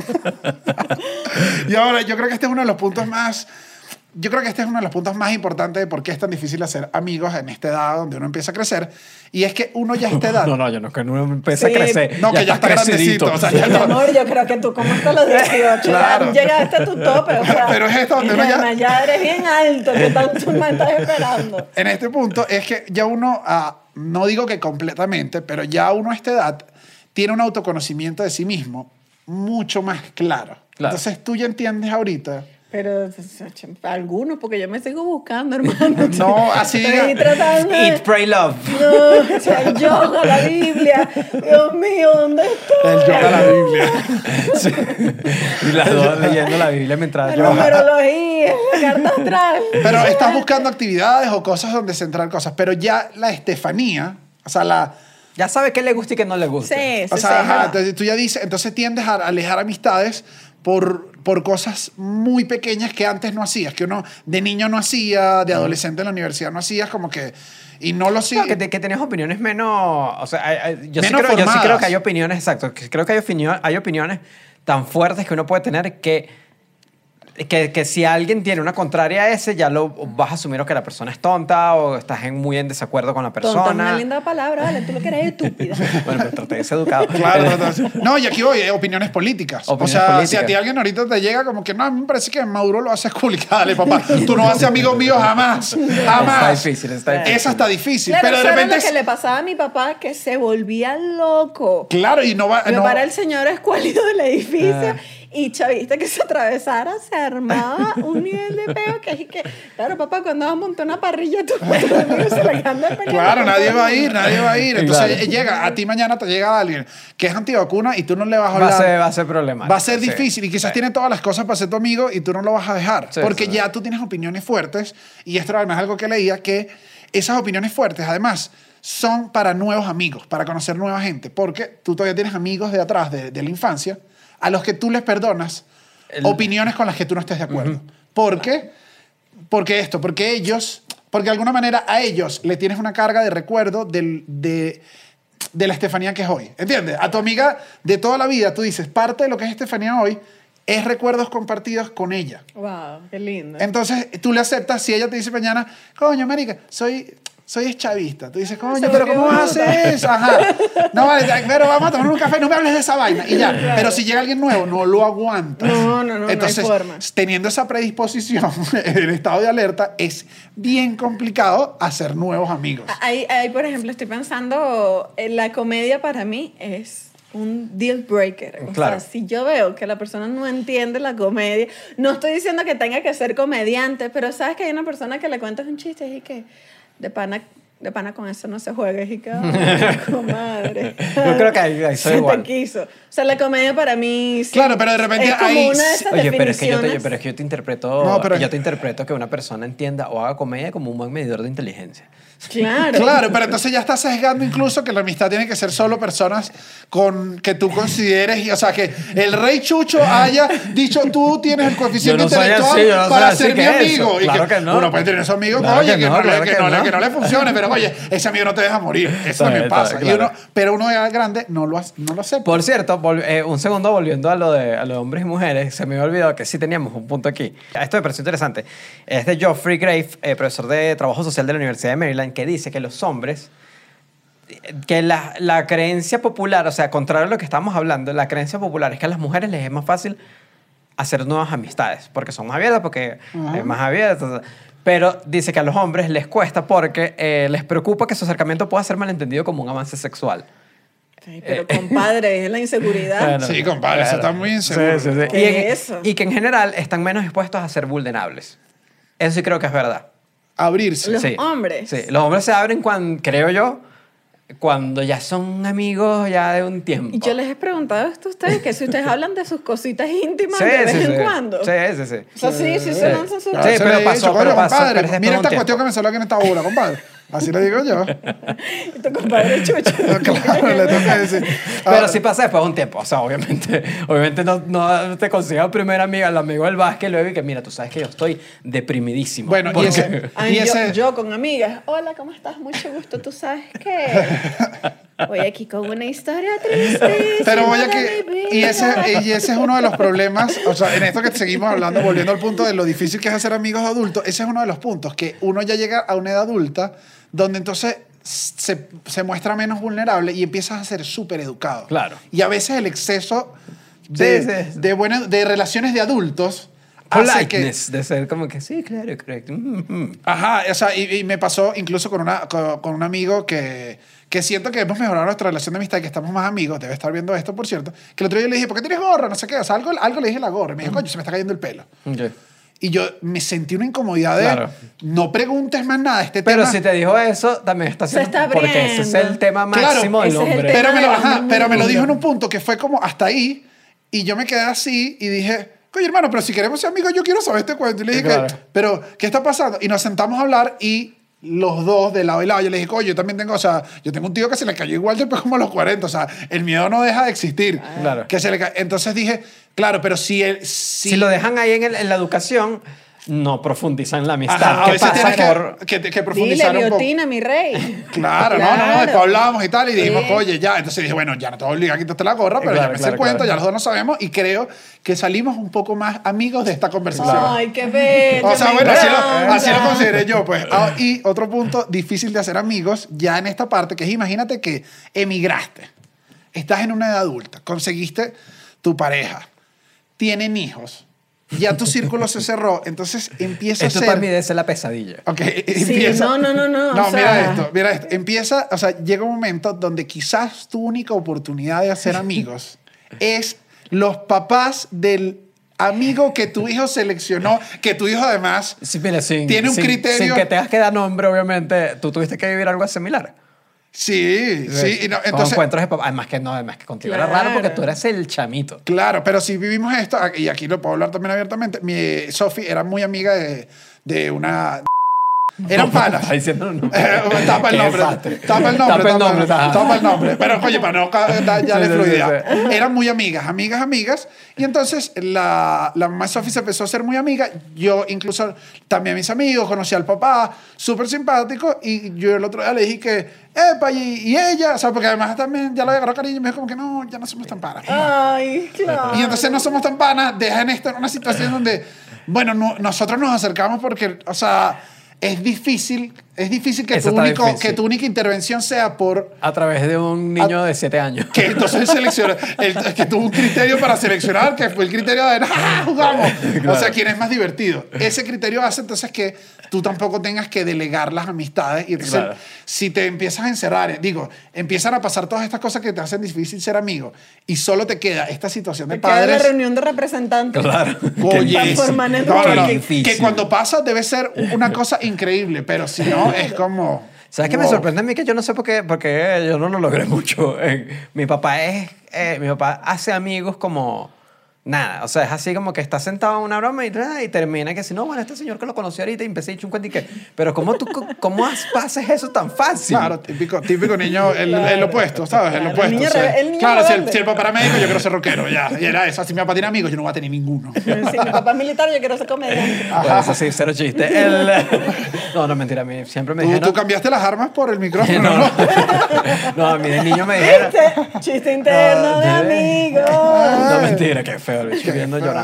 Y ahora, yo creo que este es uno de los puntos más... Yo creo que este es uno de los puntos más importantes de por qué es tan difícil hacer amigos en esta edad donde uno empieza a crecer. Y es que uno ya a esta edad... No, yo no, que uno empieza Sí. a crecer. No, que ya está crecidito. grandecito. O sea, ya Mi no- amor, yo creo que tú como hasta los 18 Claro. ya llegaste a tu tope, o sea, Pero es esto donde uno ya eres bien alto, que tanto me estás esperando. En este punto es que ya uno, no digo que completamente, pero ya uno a esta edad tiene un autoconocimiento de sí mismo mucho más claro. Claro. Entonces tú ya entiendes ahorita... Pero algunos, porque yo me sigo buscando, hermano. No, así Estoy diga. tratando de... Eat, pray, love. No, o sea, el yoga, la Biblia. Dios mío, ¿dónde estoy? El yoga, la Biblia. Sí. Y las dos leyendo la Biblia mientras La yo... numerología, la carta astral. Pero estás buscando actividades o cosas donde centrar cosas. Pero ya la Estefanía, o sea, Ya sabe qué le gusta y qué no le gusta. Sí, sí, o sí. sea, es verdad. entonces tú ya dices, entonces tiendes a alejar amistades por cosas muy pequeñas que antes no hacías, que uno de niño no hacía, de adolescente en la universidad no hacías, como que, y no lo No, sigues. que tenías opiniones menos... O sea, yo sí Menos creo formadas. que hay opiniones, exacto. Que creo que hay opiniones tan fuertes que uno puede tener que que si alguien tiene una contraria a ese, ya lo vas a asumir o que la persona es tonta o estás muy en desacuerdo con la persona. Tonta es una linda palabra, vale, tú lo que eres estúpida. Bueno, pero traté de ser educado. Claro, no, y aquí voy, opiniones políticas. Opiniones o sea, políticas. si a ti alguien ahorita te llega como que no, a mí me parece que Maduro lo hace cool. Dale, papá, tú no vas a ser amigo mío jamás. Jamás. Está difícil, está difícil. Esa está difícil. Claro, pero de eso era repente. lo que le pasaba a mi papá, que se volvía loco. Claro, y no va. Mi No, papá era el señor escuálido del edificio y chavista que se atravesara se armaba un nivel de peo que es que, claro, papá, cuando vas a montar una parrilla, tus amigos se la andan peleando. Claro, nadie va a ir, nadie va a ir. Entonces Claro. llega, a ti mañana te llega alguien que es antivacuna y tú no le vas a hablar. Va a ser problemático. Va a ser sí. difícil y quizás Sí. tiene todas las cosas para ser tu amigo y tú no lo vas a dejar. Sí, porque sí. ya tú tienes opiniones fuertes y esto además es algo que leía, que esas opiniones fuertes además son para nuevos amigos, para conocer nueva gente. Porque tú todavía tienes amigos de atrás, de la infancia, a los que tú les perdonas opiniones con las que tú no estés de acuerdo. ¿Por qué? Porque ellos, porque de alguna manera a ellos le tienes una carga de recuerdo de la Estefanía que es hoy. ¿Entiendes? A tu amiga de toda la vida, tú dices, parte de lo que es Estefanía hoy es recuerdos compartidos con ella. Wow, qué lindo. Entonces, tú le aceptas si ella te dice mañana, coño, marica, soy chavista. Tú dices, coño, Se pero volvió ¿cómo vas a hacer eso? Ajá. No, vale, pero vamos a tomar un café, no me hables de esa vaina. Y ya. Claro. Pero si llega alguien nuevo, no lo aguantas. No Entonces, hay forma. teniendo esa predisposición, el estado de alerta, es bien complicado hacer nuevos amigos. Ahí, por ejemplo, estoy pensando, la comedia para mí es un deal breaker. O Claro. sea, si yo veo que la persona no entiende la comedia, no estoy diciendo que tenga que ser comediante, pero sabes que hay una persona que le cuentas un chiste y que de pana con eso no se juega. Y que, ay, comadre. Yo creo que ahí soy Se igual. te quiso. O sea, la comedia para mí sí, Claro, pero de repente es como hay- una de esas Oye, pero es, definiciones. que yo te interpreto, No, pero- yo te interpreto que una persona entienda o haga comedia como un buen medidor de inteligencia. Claro. Claro, pero entonces ya estás sesgando incluso que la amistad tiene que ser solo personas con que tú consideres, o sea, que el rey Chucho haya dicho tú tienes el coeficiente Yo no soy intelectual así, yo no para soy así, ser mi ¿qué es amigo. eso? Y Claro que no. Uno puede tener esos amigos, Claro oye, que no, claro que no. que no le funcione, pero oye, ese amigo no te deja morir. Eso Está también bien, pasa. está bien, claro. Pero uno ya grande no lo acepta. Por cierto, un segundo volviendo a lo de hombres y mujeres, se me había olvidado que sí teníamos un punto aquí. Esto me pareció interesante. Es de Geoffrey Grave, profesor de Trabajo Social de la Universidad de Maryland, que dice que los hombres, que la creencia popular, o sea, contrario a lo que estamos hablando, la creencia popular es que a las mujeres les es más fácil hacer nuevas amistades, porque son más abiertas, porque es más abiertas. Pero dice que a los hombres les cuesta porque les preocupa que su acercamiento pueda ser malentendido como un avance sexual. Ay, pero compadre, es la inseguridad. Bueno, Sí, compadre, eso está muy inseguro. Sí, sí, sí. ¿Qué es eso? Y que en general están menos dispuestos a ser vulnerables. Eso sí creo que es verdad. Abrirse. Los hombres. Sí, los hombres se abren cuando, creo yo, cuando ya son amigos ya de un tiempo. Y yo les he preguntado esto a ustedes, que si ustedes hablan de sus cositas íntimas Sí, de vez sí, en sí. cuando. Sí, sí, sí. O sea, sí se lanzan sus... Sí, Así pero le he pasó, dicho, pero coño, pasó, compadre, pero es de mira todo un esta cuestión tiempo. que me salió aquí en esta bola, compadre. Así le digo yo. Y tu compadre Chucho. Claro, le tengo que decir. Pero sí pasa después de un tiempo. O sea, obviamente no te consigas primera amiga, el amigo del básquet, luego y que mira, tú sabes que yo estoy deprimidísimo. Bueno, y Porque- ese, Ay, y ese, yo con amigas. Hola, ¿cómo estás? Mucho gusto. ¿Tú sabes qué? Voy aquí con una historia triste. pero voy a que y ese es uno de los problemas, o sea, en esto que seguimos hablando, volviendo al punto de lo difícil que es hacer amigos adultos, ese es uno de los puntos, que uno ya llega a una edad adulta donde entonces se muestra menos vulnerable y empiezas a ser súper educado. Claro. Y a veces el exceso Sí, sí. de relaciones de adultos hace que... politeness, de ser como que sí, claro, correcto. Ajá, o sea, y me pasó incluso con un amigo que siento que hemos mejorado nuestra relación de amistad y que estamos más amigos, debe estar viendo esto, por cierto, que el otro día le dije, ¿por qué tienes gorra? No sé qué, o sea, algo le dije a la gorra, y me dijo, coño, se me está cayendo el pelo. Ok. Y yo me sentí una incomodidad de, Claro. no preguntes más nada, este Pero tema... si te dijo eso, también está Se haciendo... está porque ese es abriendo. el tema Claro, máximo del ese es el hombre. tema. pero me lo dijo en un punto que fue como hasta ahí, y yo me quedé así y dije, oye hermano, pero si queremos ser amigos, yo quiero saber este cuento. Y le dije, Claro. pero ¿qué está pasando? Y nos sentamos a hablar y los dos de lado y lado, yo le dije, oye, yo también tengo, o sea, yo tengo un tío que se le cayó igual después como a los 40, o sea, el miedo no deja de existir. Claro. Que se le entonces dije, claro, pero si Si lo dejan ahí en la educación, no profundizan la amistad. Ajá, a ¿Qué veces pasa tienes por...? que profundizar Dile, un poco. biotina, mi rey. Claro, no, Claro. después hablábamos y tal, y dijimos, Sí. oye, ya. Entonces dije, bueno, ya no te voy a obligar a quitarte la gorra, pero Claro, ya me sé claro, el cuento, claro. ya los dos no sabemos, y creo que salimos un poco más amigos de esta conversación. Ay, qué bello. O sea, me bueno, encanta. así lo consideré yo, pues. Ah, y otro punto difícil de hacer amigos, ya en esta parte, que es imagínate que emigraste, estás en una edad adulta, conseguiste tu pareja, tienen hijos, ya tu círculo se cerró, entonces empieza Esto a para ser... mí debe ser la pesadilla. Ok, Sí, empieza... no. No, o sea, mira esto. Empieza, o sea, llega un momento donde quizás tu única oportunidad de hacer amigos es los papás del amigo que tu hijo seleccionó, que tu hijo además Sí, mira, tiene un criterio... Sin que tengas que dar nombre, obviamente, tú tuviste que vivir algo similar. Sí, sí. Y no, Con entonces, encuentros de papá. Además que contigo era raro porque Claro. tú eres el chamito. claro, pero si vivimos esto, y aquí lo puedo hablar también abiertamente, mi Sofi era muy amiga de una... Eran panas. Estás diciendo no. Tapa el Qué nombre. desastre. Tapa el nombre. ajá. Tapa el nombre. Pero, oye, para no darle Sí, sí, fluididad. sí, sí. Eran muy amigas. Y entonces la mamá de Sofi se empezó a ser muy amiga. Yo, incluso, también mis amigos, conocí al papá, súper simpático. Y yo el otro día le dije que, epa, y ella, o sea, porque además también ya lo agarró cariño y me dijo como que no, ya no somos tan panas. Ay, claro. Y entonces no somos tan panas, dejan esto en una situación donde, bueno, nosotros nos acercamos porque, o sea, es difícil que Eso tu, está difícil. que tu única intervención sea por... A través de un niño de 7 años. Que entonces él selecciona, que tuvo un criterio para seleccionar, que fue el criterio de ¡ah, jugamos! Claro. O sea, quién es más divertido. Ese criterio hace entonces que tú tampoco tengas que delegar las amistades. Y entonces, Claro. si te empiezas a encerrar, empiezan a pasar todas estas cosas que te hacen difícil ser amigo, y solo te queda esta situación de Me queda la padres. reunión de representantes. Claro. Oye, Para formar no, networking. Qué difícil. que cuando pasa debe ser una cosa increíble, pero si no, es como... ¿Sabes qué me wow. sorprende a mí? Que yo no sé porque yo no lo logré mucho. Mi papá hace amigos como nada. O sea, es así como que está sentado en una broma y termina que si no, bueno, este señor que lo conocí ahorita y empecé a echar un cuento y que, pero ¿cómo haces eso tan fácil? Claro, típico niño, el opuesto, ¿sabes? El Claro, opuesto. el niño sí. el niño Claro, rebelde. si el papá era médico, yo quiero ser rockero, ya. Y era eso. Si mi papá tiene amigos, yo no voy a tener ninguno. Si mi papá es militar, yo quiero ser comediante. Pues eso sí, cero chiste. No, mentira, a mí siempre me Tú dijeron... cambiaste las armas por el micrófono, No, ¿no? no, a mí de niño me dijeron... Chiste interno de Ah, amigos. No, mentira, qué feo, el bicho viendo llorando.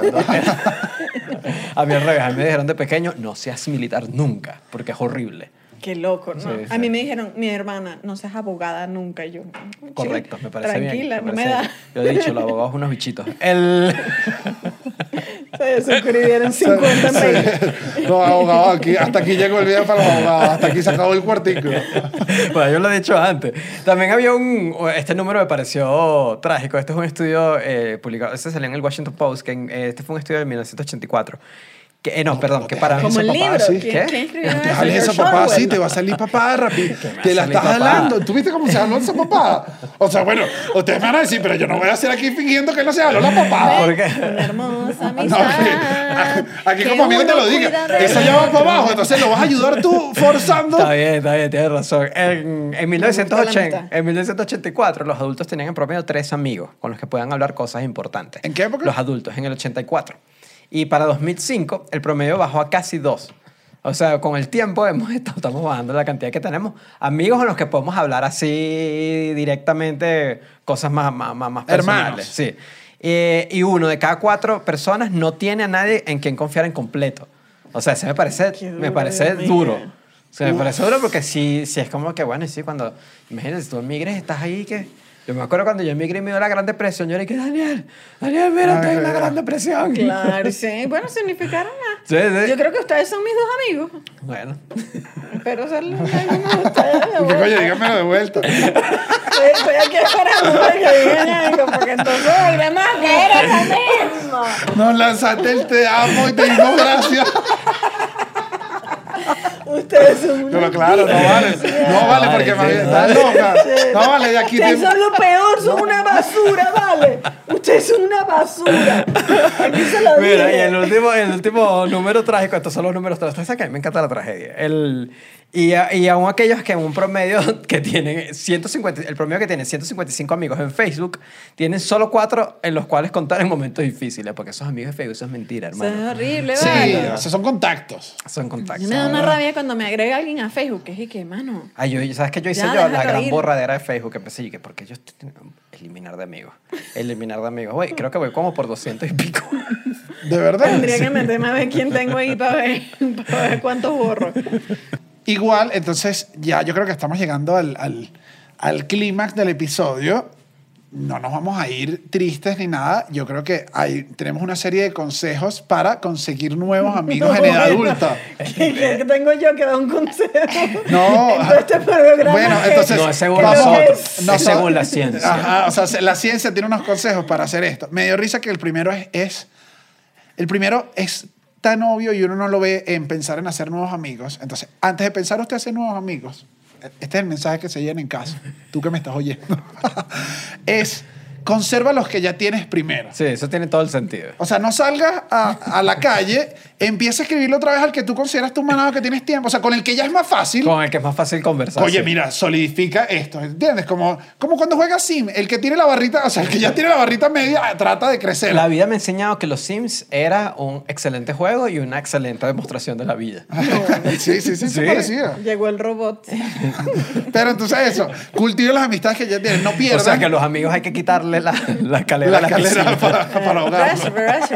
A mí al revés, a mí me dijeron de pequeño, no seas militar nunca, porque es horrible. Qué loco, ¿no? Sí, sí. A mí me dijeron, mi hermana, no seas abogada nunca. Y yo, Correcto, me parece bien. tranquila, no me parece da. bien. Yo he dicho, los abogados son unos bichitos. Se suscribieron 50 pesos. Los abogados, hasta aquí llegó el video para los abogados. Hasta aquí se acabó el cuartico. Bueno, yo lo he dicho antes. También había este número me pareció trágico. Este es un estudio publicado, este salió en el Washington Post, este fue un estudio de 1984. No, perdón, que para... Como el papá, libro. sí. ¿Quién ¿Qué? escribió eso? Dale eso, George papá, Orwell. sí, te va a salir papá rápido. me va Te a la salir estás papá. jalando. ¿Tú viste cómo se jaló esa papá? O sea, bueno, ustedes me van a decir, pero yo no voy a hacer aquí fingiendo que no se jaló la papá. ¿Por qué? Una hermosa No, amistad. aquí que como amigo te uno lo diga. cuida de Eso ya va para abajo, entonces lo vas a ayudar tú forzando. Está bien, tienes razón. En gusta la 1980, amistad. en 1984, los adultos tenían en promedio 3 amigos con los que puedan hablar cosas importantes. ¿En qué época? Los adultos, en el 84. Y para 2005, el promedio bajó a casi 2. O sea, con el tiempo estamos bajando la cantidad que tenemos. Amigos con los que podemos hablar así directamente cosas más personales. Hermanos. Sí. Y uno de cada 4 personas no tiene a nadie en quien confiar en completo. O sea, eso me parece Qué duro, duro. Dios mío. O sea, me parece duro porque si es como que, bueno, y sí, cuando... Imagínate, si tú emigres, estás ahí que... Yo me acuerdo cuando yo emigré y me dio la Gran Depresión, yo le dije, Daniel, mira, estoy en la Gran Depresión. Claro, sí. Bueno, significaron nada. Sí, sí. Yo creo que ustedes son mis 2 amigos. Bueno. Espero ser uno de ustedes. Y que coño, dígamelo de vuelta. Estoy aquí esperando para que digan algo, porque entonces además que eres la misma. Nos lanzaste el te amo y te dimos gracias. Ustedes son Pero una... claro, no vale. No vale porque sí, más bien no estás vale. loca. No vale, de aquí Ustedes te... son lo peor, son una basura, ¿vale? Ustedes son una basura. Aquí se lo Mira, y dije. el último número trágico, estos son los números trágicos. ¿Sabes qué? Me encanta la tragedia. Y aún aquellos que en un promedio que tienen 150, el promedio que tiene 155 amigos en Facebook, tienen solo 4 en los cuales contar en momentos difíciles, porque esos amigos de Facebook, eso es mentira, Eso es hermano. horrible, Sí, ¿vale? o sea, son contactos. Son contactos. Me da una rabia cuando me agrega alguien a Facebook, que es y que, mano. Ay, ¿sabes qué yo hice Ya, yo? La déjalo gran ir. borradera de Facebook que empecé y que porque yo eliminar de amigos. Eliminar de amigos. Güey, creo que voy como por 200 y pico. De verdad. Tendría que meterme a ver quién tengo ahí para ver cuántos borro. Igual, entonces ya yo creo que estamos llegando al clímax del episodio. No nos vamos a ir tristes ni nada. Yo creo que tenemos una serie de consejos para conseguir nuevos amigos en edad adulta. ¿Qué tengo yo que da un consejo? No. En todo este programa Bueno, que- entonces, No, es según que lo que nosotros. es- Es según la ciencia. Ajá, o sea, la ciencia tiene unos consejos para hacer esto. Me dio risa que el primero es tan obvio y uno no lo ve en pensar en hacer nuevos amigos. Entonces, antes de pensar usted hacer nuevos amigos, este es el mensaje que se llena en casa, tú que me estás oyendo, es conserva los que ya tienes primero. Sí, eso tiene todo el sentido. O sea, no salgas a la calle, empieza a escribirle otra vez al que tú consideras tu manado que tienes tiempo. O sea, con el que ya es más fácil. Con el que es más fácil conversar. Oye, sí. mira, solidifica esto, ¿entiendes? Como cuando juegas Sim, el que tiene la barrita, o sea, el que ya tiene la barrita media, trata de crecer. La vida me ha enseñado que los Sims era un excelente juego y una excelente demostración de la vida. Sí, sí, sí, Sí. se parecía. Llegó el robot. Pero entonces eso, cultive las amistades que ya tienes, no O pierdas sea, que a los amigos hay que quitarle la escalera la a la escalera piscina. para ahogarlo.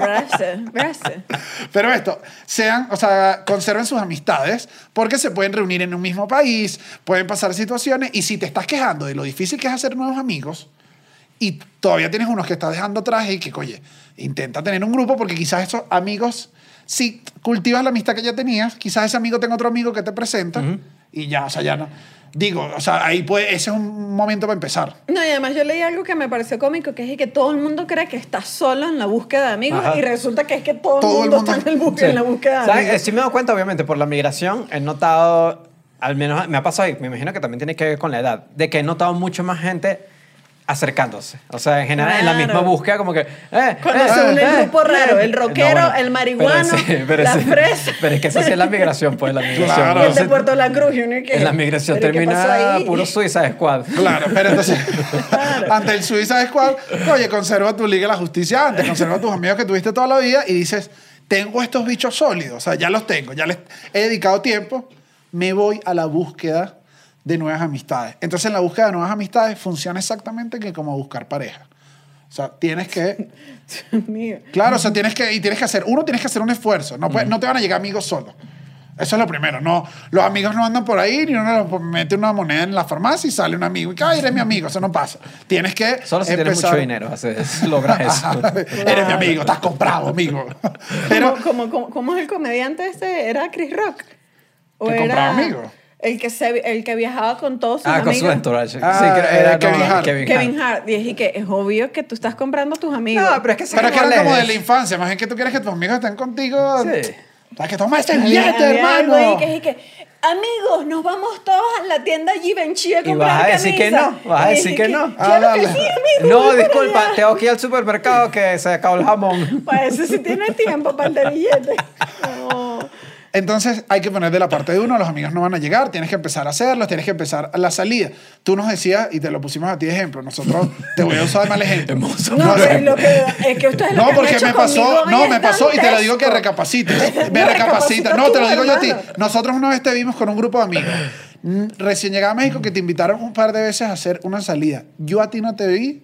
Verse. Pero esto, o sea, conserven sus amistades porque se pueden reunir en un mismo país, pueden pasar situaciones y si te estás quejando de lo difícil que es hacer nuevos amigos y todavía tienes unos que estás dejando atrás y que, oye, intenta tener un grupo porque quizás esos amigos, si cultivas la amistad que ya tenías, quizás ese amigo tenga otro amigo que te presenta y ya, o sea, ya no. Digo, o sea, ahí ese es un momento para empezar. No, y además yo leí algo que me pareció cómico, que es que todo el mundo cree que está solo en la búsqueda de amigos Ajá. y resulta que es que todo Todo el el mundo mundo- está en la búsqueda de ¿Sabes? amigos. Sí me he dado cuenta, obviamente, por la migración, he notado, al menos me ha pasado, y me imagino que también tiene que ver con la edad, de que he notado mucho más gente acercándose. O sea, en general, en la misma Claro. búsqueda, como que... Cuando se une el grupo raro, el rockero, bueno, el marihuano, la fresa. Pero es que esa sí es la migración, pues, la migración. Claro. Y el de Entonces, Puerto La Cruz. Y uno que, en la migración ¿pero qué pasó termina ahí? puro Suiza Squad. Claro, pero entonces, Claro. ante el Suiza Squad, oye, conserva tu Liga de la Justicia antes, conserva tus amigos que tuviste toda la vida y dices, tengo estos bichos sólidos, o sea, ya los tengo, ya les he dedicado tiempo, me voy a la búsqueda de nuevas amistades. Entonces, en la búsqueda de nuevas amistades funciona exactamente que como buscar pareja. O sea, tienes que... Dios mío. Claro, o sea, tienes que hacer un esfuerzo. No te van a llegar amigos solos. Eso es lo primero. No, los amigos no andan por ahí ni uno mete una moneda en la farmacia y sale un amigo. Y que, ay, eres mi amigo. Eso no pasa. Tienes que Solo si tienes mucho dinero logras eso. Eres mi amigo. Estás comprado, amigo. Pero, ¿Cómo es el comediante este? ¿Era Chris Rock? ¿Que compraba amigos? El que viajaba con todos sus Con amigos. su entourage. Ah, Sí, era Kevin Hart. Kevin Hart. Y es que es obvio que tú estás comprando a tus amigos. No, pero es que se pero es que era como de la lejos. infancia. Más bien que tú quieres que tus amigos estén contigo. Sí. Para que toma este Había billete, algo ahí hermano. que es que, amigos, nos vamos todos a la tienda Givenchy a Y comprar vas a decir que camisa. no, vas a Y decir dije que no. Claro que dale. sí, amigo. No, voy para disculpa, allá. tengo que ir al supermercado que se acabó el jamón. Para eso sí tiene tiempo para el de billete. No. Entonces hay que poner de la parte de uno, los amigos no van a llegar, tienes que empezar a hacerlos, tienes que empezar a la salida. Tú nos decías, y te lo pusimos a ti de ejemplo, nosotros, te voy a usar de mal ejemplo. No, pero lo que, es que ustedes lo No, que han porque hecho me pasó, conmigo no, es me pasó y te lo digo que dantesco. recapacites. Me No, recapacitas. recapacita No, te tú, lo digo yo a ti. hermano. Nosotros una vez te vimos con un grupo de amigos. Recién llegaba a México que te invitaron un par de veces a hacer una salida. Yo a ti no te vi.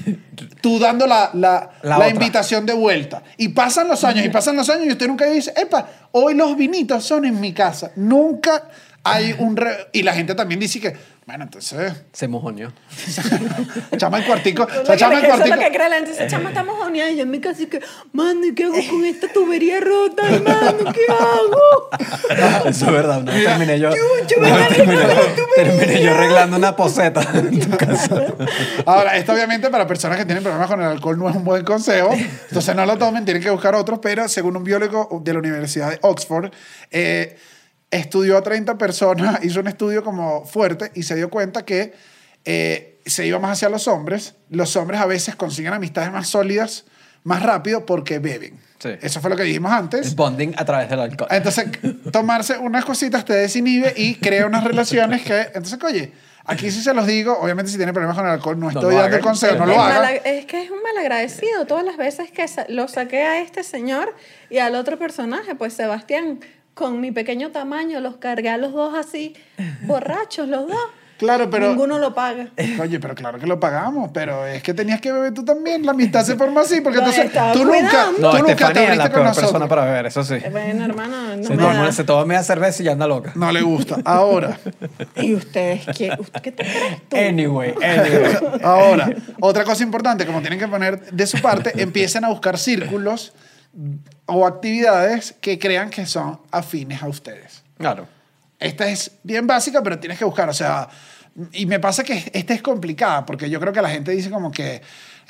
Tú dando la otra. invitación de vuelta. Y pasan los años y usted nunca dice, epa, hoy los vinitos son en mi casa. Nunca hay y la gente también dice que, bueno, entonces, Se mojoneó. chama el cuartico. Eso O sea, chama el es lo cuartico. que cree la gente. Dice, chama, estamos unidas. Y yo en mi casa y que, mano, ¿y qué hago con esta tubería rota, hermano? ¿Qué hago? Eso es verdad. Una vez yo terminé yo. me una vez arreglo con la terminé yo arreglando una poseta en tu casa. Ahora, esto obviamente para personas que tienen problemas con el alcohol no es un buen consejo. Entonces no lo tomen, tienen que buscar otros. Pero según un biólogo de la Universidad de Oxford, estudió a 30 personas, hizo un estudio como fuerte y se dio cuenta que se iba más hacia los hombres. Los hombres a veces consiguen amistades más sólidas más rápido porque beben. Sí. Eso fue lo que dijimos antes. Es bonding a través del alcohol. Entonces, tomarse unas cositas te desinhibe y crea unas relaciones que... Entonces, oye, aquí sí se los digo, obviamente si tienen problemas con el alcohol, no estoy lo dando el hagan. consejo, no Es lo hagan. es que es un malagradecido. Todas las veces que lo saqué a este señor y al otro personaje, pues Sebastián, con mi pequeño tamaño, los cargué a los dos así, borrachos los dos. Claro, pero... Ninguno lo paga. Oye, pero claro que lo pagamos, pero es que tenías que beber tú también. La amistad se forma así, porque Lo entonces estaba tú nunca, cuidando. No, tú nunca te Estefanía es abriste la con peor nosotros. persona para beber, eso sí. Bueno, hermano, no Se, me toma, da. se toma media cerveza y ya anda loca. No le gusta. Ahora, ¿Y ustedes qué? ¿Qué te crees tú? Anyway. ahora, otra cosa importante, como tienen que poner de su parte, empiecen a buscar círculos o actividades que crean que son afines a ustedes. Claro. Esta es bien básica, pero tienes que buscar, o sea, y me pasa que esta es complicada, porque yo creo que la gente dice como que,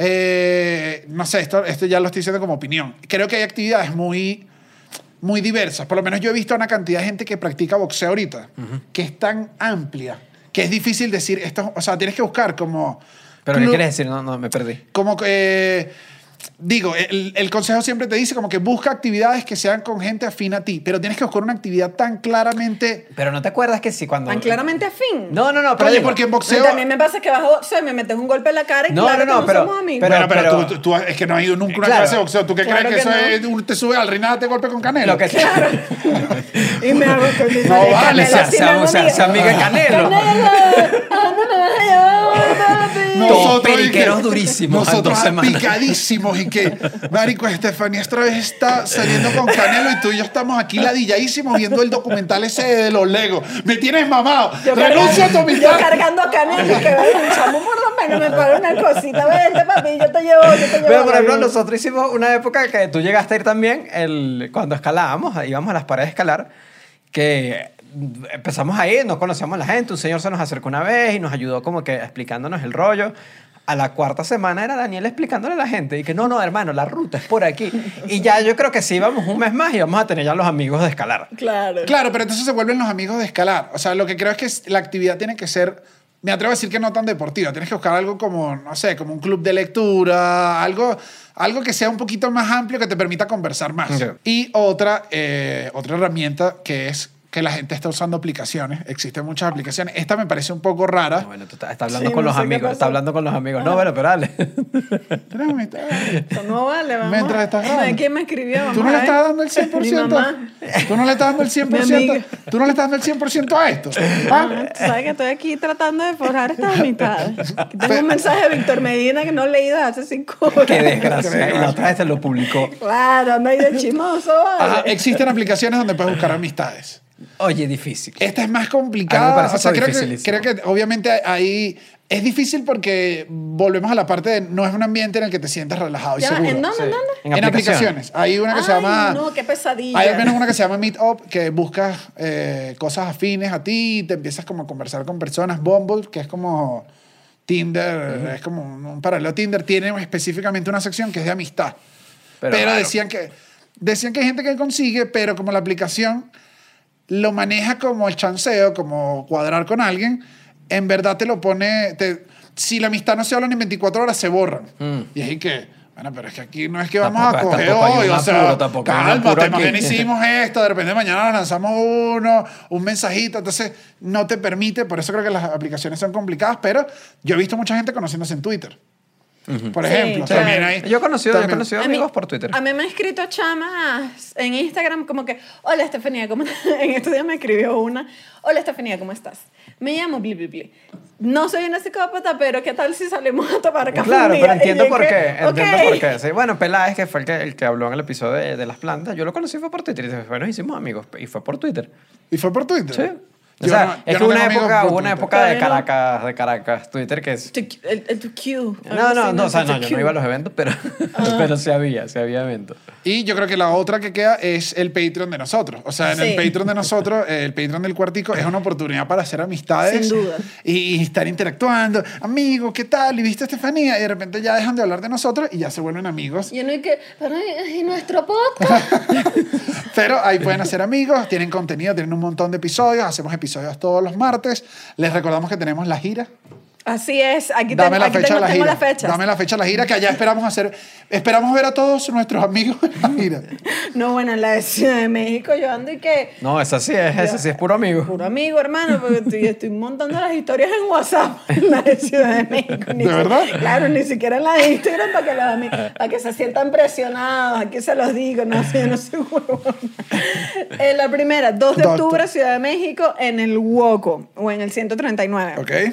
no sé, esto ya lo estoy diciendo como opinión. Creo que hay actividades muy diversas. Por lo menos yo he visto una cantidad de gente que practica boxeo ahorita, que es tan amplia, que es difícil decir esto, o sea, tienes que buscar como... ¿Pero qué club- quieres decir? No, me perdí. Como que... Digo, el consejo siempre te dice como que busca actividades que sean con gente afín a ti, pero tienes que buscar una actividad tan claramente... Pero ¿no te acuerdas que sí cuando... Tan claramente afín. No, pero Oye, digo- porque en boxeo... También me pasa que bajo boxeo y me metes un golpe en la cara y No, claro no, que pero- somos amigos. pero- Bueno, pero tú es que no has ido nunca a una Claro. clase de boxeo. ¿Tú qué Claro crees que que eso es, te sube al ring nada te golpe con canelo? Lo que Y me hago con mi No madre vale, Canelo, se sí me hago hace amiga de Canelo. Canelo, ¿a dónde me vas a llevar, papi? Todos periqueros durísimos, Nosotros 2 semanas. picadísimos y que, marico, Estefanía esta vez está saliendo con Canelo y tú y yo estamos aquí ladilladísimos viendo el documental ese de los Legos. Me tienes mamado. Renuncia a tu Yo amistad. cargando a Canelo y que un chamo por lo menos me paga una cosita. Vente, papi, yo te llevo. Pero, por ejemplo, nosotros hicimos una época que tú llegaste a ir también, cuando escalábamos, íbamos a las paredes a escalar, que empezamos ahí, no conocíamos a la gente, un señor se nos acercó una vez y nos ayudó como que explicándonos el rollo. A la 4ª semana era Daniel explicándole a la gente y que no, hermano, la ruta es por aquí. Y ya yo creo que si íbamos un mes más íbamos a tener ya los amigos de escalar. Claro. Claro, pero entonces se vuelven los amigos de escalar. O sea, lo que creo es que la actividad tiene que ser, me atrevo a decir que no tan deportiva. Tienes que buscar algo como, no sé, como un club de lectura, algo que sea un poquito más amplio que te permita conversar más. Ok. Y otra herramienta que es que la gente está usando aplicaciones. Existen muchas aplicaciones. Esta me parece un poco rara. Bueno, tú estás hablando Sí, con no los sé qué amigos, pasó. estás hablando con los amigos. No, bueno, pero dale. Tienes amistad. Eso no vale, vamos. Mientras estás grabando. ¿Quién me escribió? Tú Vamos no a le ver. estás dando el 100%. Mi mamá. Tú no le estás dando el 100%. Mi amiga. Tú no le estás dando el 100% a esto. Ah, tú sabes que estoy aquí tratando de forjar estas amistades. Aquí tengo un mensaje de Víctor Medina que no he leído hace 5 horas. Qué desgracia. Y la otra vez se lo publicó. Claro, ando ahí de chismoso. Vale. Ajá, existen aplicaciones donde puedes buscar amistades. Oye, difícil. Esta es más A mí me complicada. parece O sea, eso creo dificilísimo. que obviamente ahí es difícil porque volvemos a la parte de no es un ambiente en el que te sientas relajado y Ya, seguro. ¿en dónde? Sí. ¿En dónde? En aplicaciones. Hay una que se Ay, llama... no, qué pesadilla. Hay al menos una que se llama Meetup, que buscas cosas afines a ti, te empiezas como a conversar con personas. Bumble, que es como Tinder, es como un paralelo a Tinder, tiene específicamente una sección que es de amistad. Pero raro. decían que hay gente que consigue, pero como la aplicación lo maneja como el chanceo, como cuadrar con alguien, en verdad te lo pone... si la amistad no se habla en 24 horas, se borran. Y es que... Bueno, pero es que aquí no es que vamos Tampoco- a coger tampoco hay hoy, un o sea, apuro, tampoco hay un apuro cálmate, más aquí. bien hicimos esto, de repente mañana nos lanzamos un mensajito, entonces no te permite, por eso creo que las aplicaciones son complicadas, pero yo he visto mucha gente conociéndose en Twitter. Por Sí, ejemplo, claro. también hay... Yo he conocido A mí- amigos por Twitter. A mí me han escrito chamas en Instagram como que, hola Estefanía, ¿cómo estás? En estos días me escribió una, hola Estefanía, ¿cómo estás? Me llamo Bli Bli Bli. No soy una psicópata, pero ¿qué tal si salimos a tomar café Claro, un día? pero entiendo Y yo por que, qué. Entiendo ok. por qué. Sí, bueno, Peláez, que fue el que habló en el episodio de las plantas, yo lo conocí fue por Twitter. Y después nos hicimos amigos. Y fue por Twitter. ¿Y fue por Twitter? Sí. O Yo sea, no- es yo que no una tengo amigos época, por hubo una Twitter. época de Todavía Caracas, Twitter, que es... El tu Q. No, o sea, no, yo no iba a los eventos, pero, pero sí había eventos. Y yo creo que la otra que queda es el Patreon de nosotros. O sea, en el Sí. Patreon de nosotros, el Patreon del Cuartico, es una oportunidad para hacer amistades. Sin duda. Y estar interactuando. Amigo, ¿qué tal? ¿Y viste a Estefanía? Y de repente ya dejan de hablar de nosotros y ya se vuelven amigos. Y uno y que, pero ¿y nuestro podcast? Pero ahí pueden hacer amigos, tienen contenido, tienen un montón de episodios. Hacemos episodios todos los martes. Les recordamos que tenemos la gira. Así es. Aquí, Dame la aquí fecha de la tengo gira. las fechas. Dame la fecha de la gira que allá esperamos ver a todos nuestros amigos en la gira. No, bueno, en la de Ciudad de México yo ando y que... No, esa sí es puro amigo. Puro amigo, hermano, porque estoy montando las historias en WhatsApp en la de Ciudad de México. ¿De verdad? Claro, ni siquiera en la de Instagram para que se sientan presionados. Aquí se los digo, no sé, no soy huevona. La primera, 2 de octubre, Ciudad de México, en el Woco, o en el 139. Ok.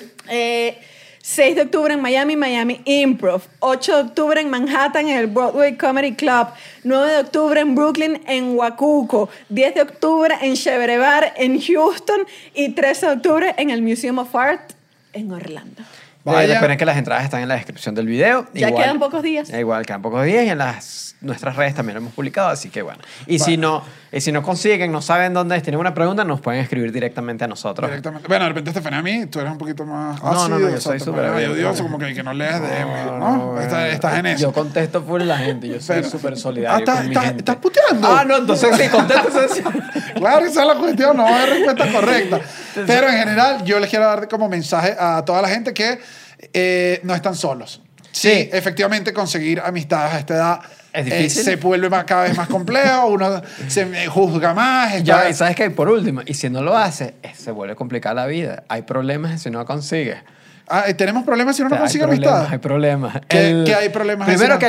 6 de octubre en Miami, Miami Improv. 8 de octubre en Manhattan, en el Broadway Comedy Club. 9 de octubre en Brooklyn, en Huacuco. 10 de octubre en Chevere Bar, en Houston. Y 13 de octubre en el Museum of Art, en Orlando. Vaya. Recuerden que las entradas están en la descripción del video. Ya quedan pocos días. Igual, quedan pocos días y en nuestras redes también lo hemos publicado, así que bueno. Y si no consiguen, no saben dónde es, tienen una pregunta, nos pueden escribir directamente a nosotros. Directamente. Bueno, de repente Estefanía, a mí, tú eres un poquito más No, ácido. no, yo o sea, soy te súper pones medio abierto. odioso, como que no lees DM, ¿no? Estás en eso. Yo contesto full la gente, yo soy Pero- súper solidario con mi gente. ¿Estás puteando? Ah, no, entonces sí, contesto eso. Claro, esa es la cuestión, no hay respuesta correcta. Pero en general, yo les quiero dar como mensaje a toda la gente que no están solos. Sí, efectivamente, conseguir amistades a esta edad Es difícil. se vuelve cada vez más complejo, uno se juzga más. Ya, y sabes que por último, y si no lo hace, se vuelve complicada la vida. Hay problemas si no consigues. Tenemos problemas si uno no Hay consigue problemas, amistades. hay problemas. ¿Qué hay problemas? Primero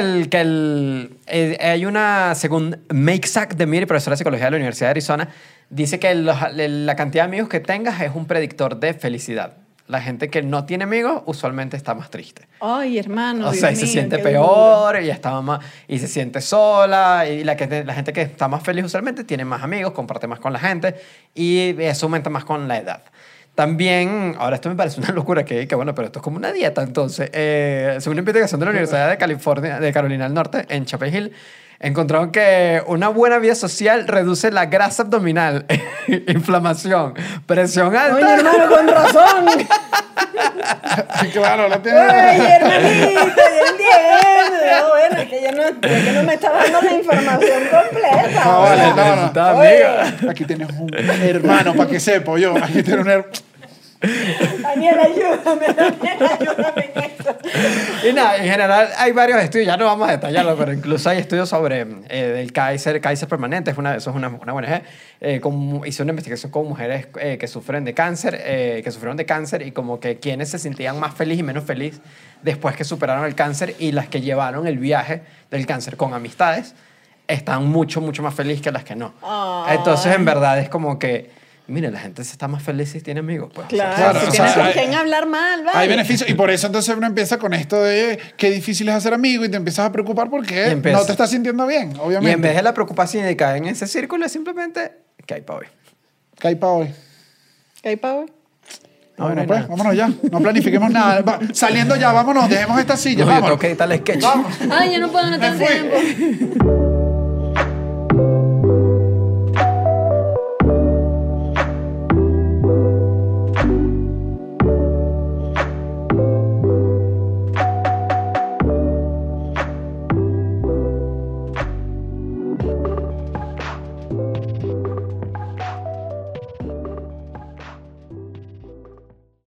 Ese? hay una, según Make Sack Demir, profesora de psicología de la Universidad de Arizona, dice que la cantidad de amigos que tengas es un predictor de felicidad. La gente que no tiene amigos usualmente está más triste. Ay, hermano. O Dios sea, y se mío, siente qué peor y se siente sola. Y la gente que está más feliz usualmente tiene más amigos, comparte más con la gente y eso aumenta más con la edad. También, ahora esto me parece una locura que bueno, pero esto es como una dieta entonces. Según una investigación de la Universidad de Carolina del Norte, en Chapel Hill, encontraron que una buena vida social reduce la grasa abdominal, inflamación, presión alta. Oye, hermano, con razón. Claro, la tiene. Ay, hermanito, yo entiendo. Bueno, es que yo no me estaba dando la información completa. No, vale, no, no. Necesitaba Oye. amiga. Aquí tienes un hermano, para que sepa yo. Aquí tienes un hermano. Daniel, ayúdame en esto. Y nada, en general hay varios estudios, ya no vamos a detallarlo, pero incluso hay estudios sobre el Kaiser Permanente, eso es una ONG, hizo una investigación con mujeres que sufrieron de cáncer y como que quienes se sentían más feliz y menos feliz después que superaron el cáncer y las que llevaron el viaje del cáncer con amistades están mucho, mucho más felices que las que no. Ay. Entonces, en verdad, es como que mira, la gente se está más feliz si tiene amigos. Pues. Claro, Claro, si o tienes sea, con quién hablar mal, ¿vale? Hay beneficios y por eso entonces uno empieza con esto de qué difícil es hacer amigo y te empiezas a preocupar porque no te estás sintiendo bien, obviamente. Y en vez de la preocupación de caer en ese círculo, es simplemente que hay para hoy. ¿Qué hay para hoy? ¿Qué hay pa' hoy? Vámonos, pues, vámonos ya. No planifiquemos nada. Saliendo ya, vámonos, dejemos esta silla. No, yo vámonos. tengo que editar el sketch. Vamos. Ay, yo no puedo, no tengo Me fui. tiempo.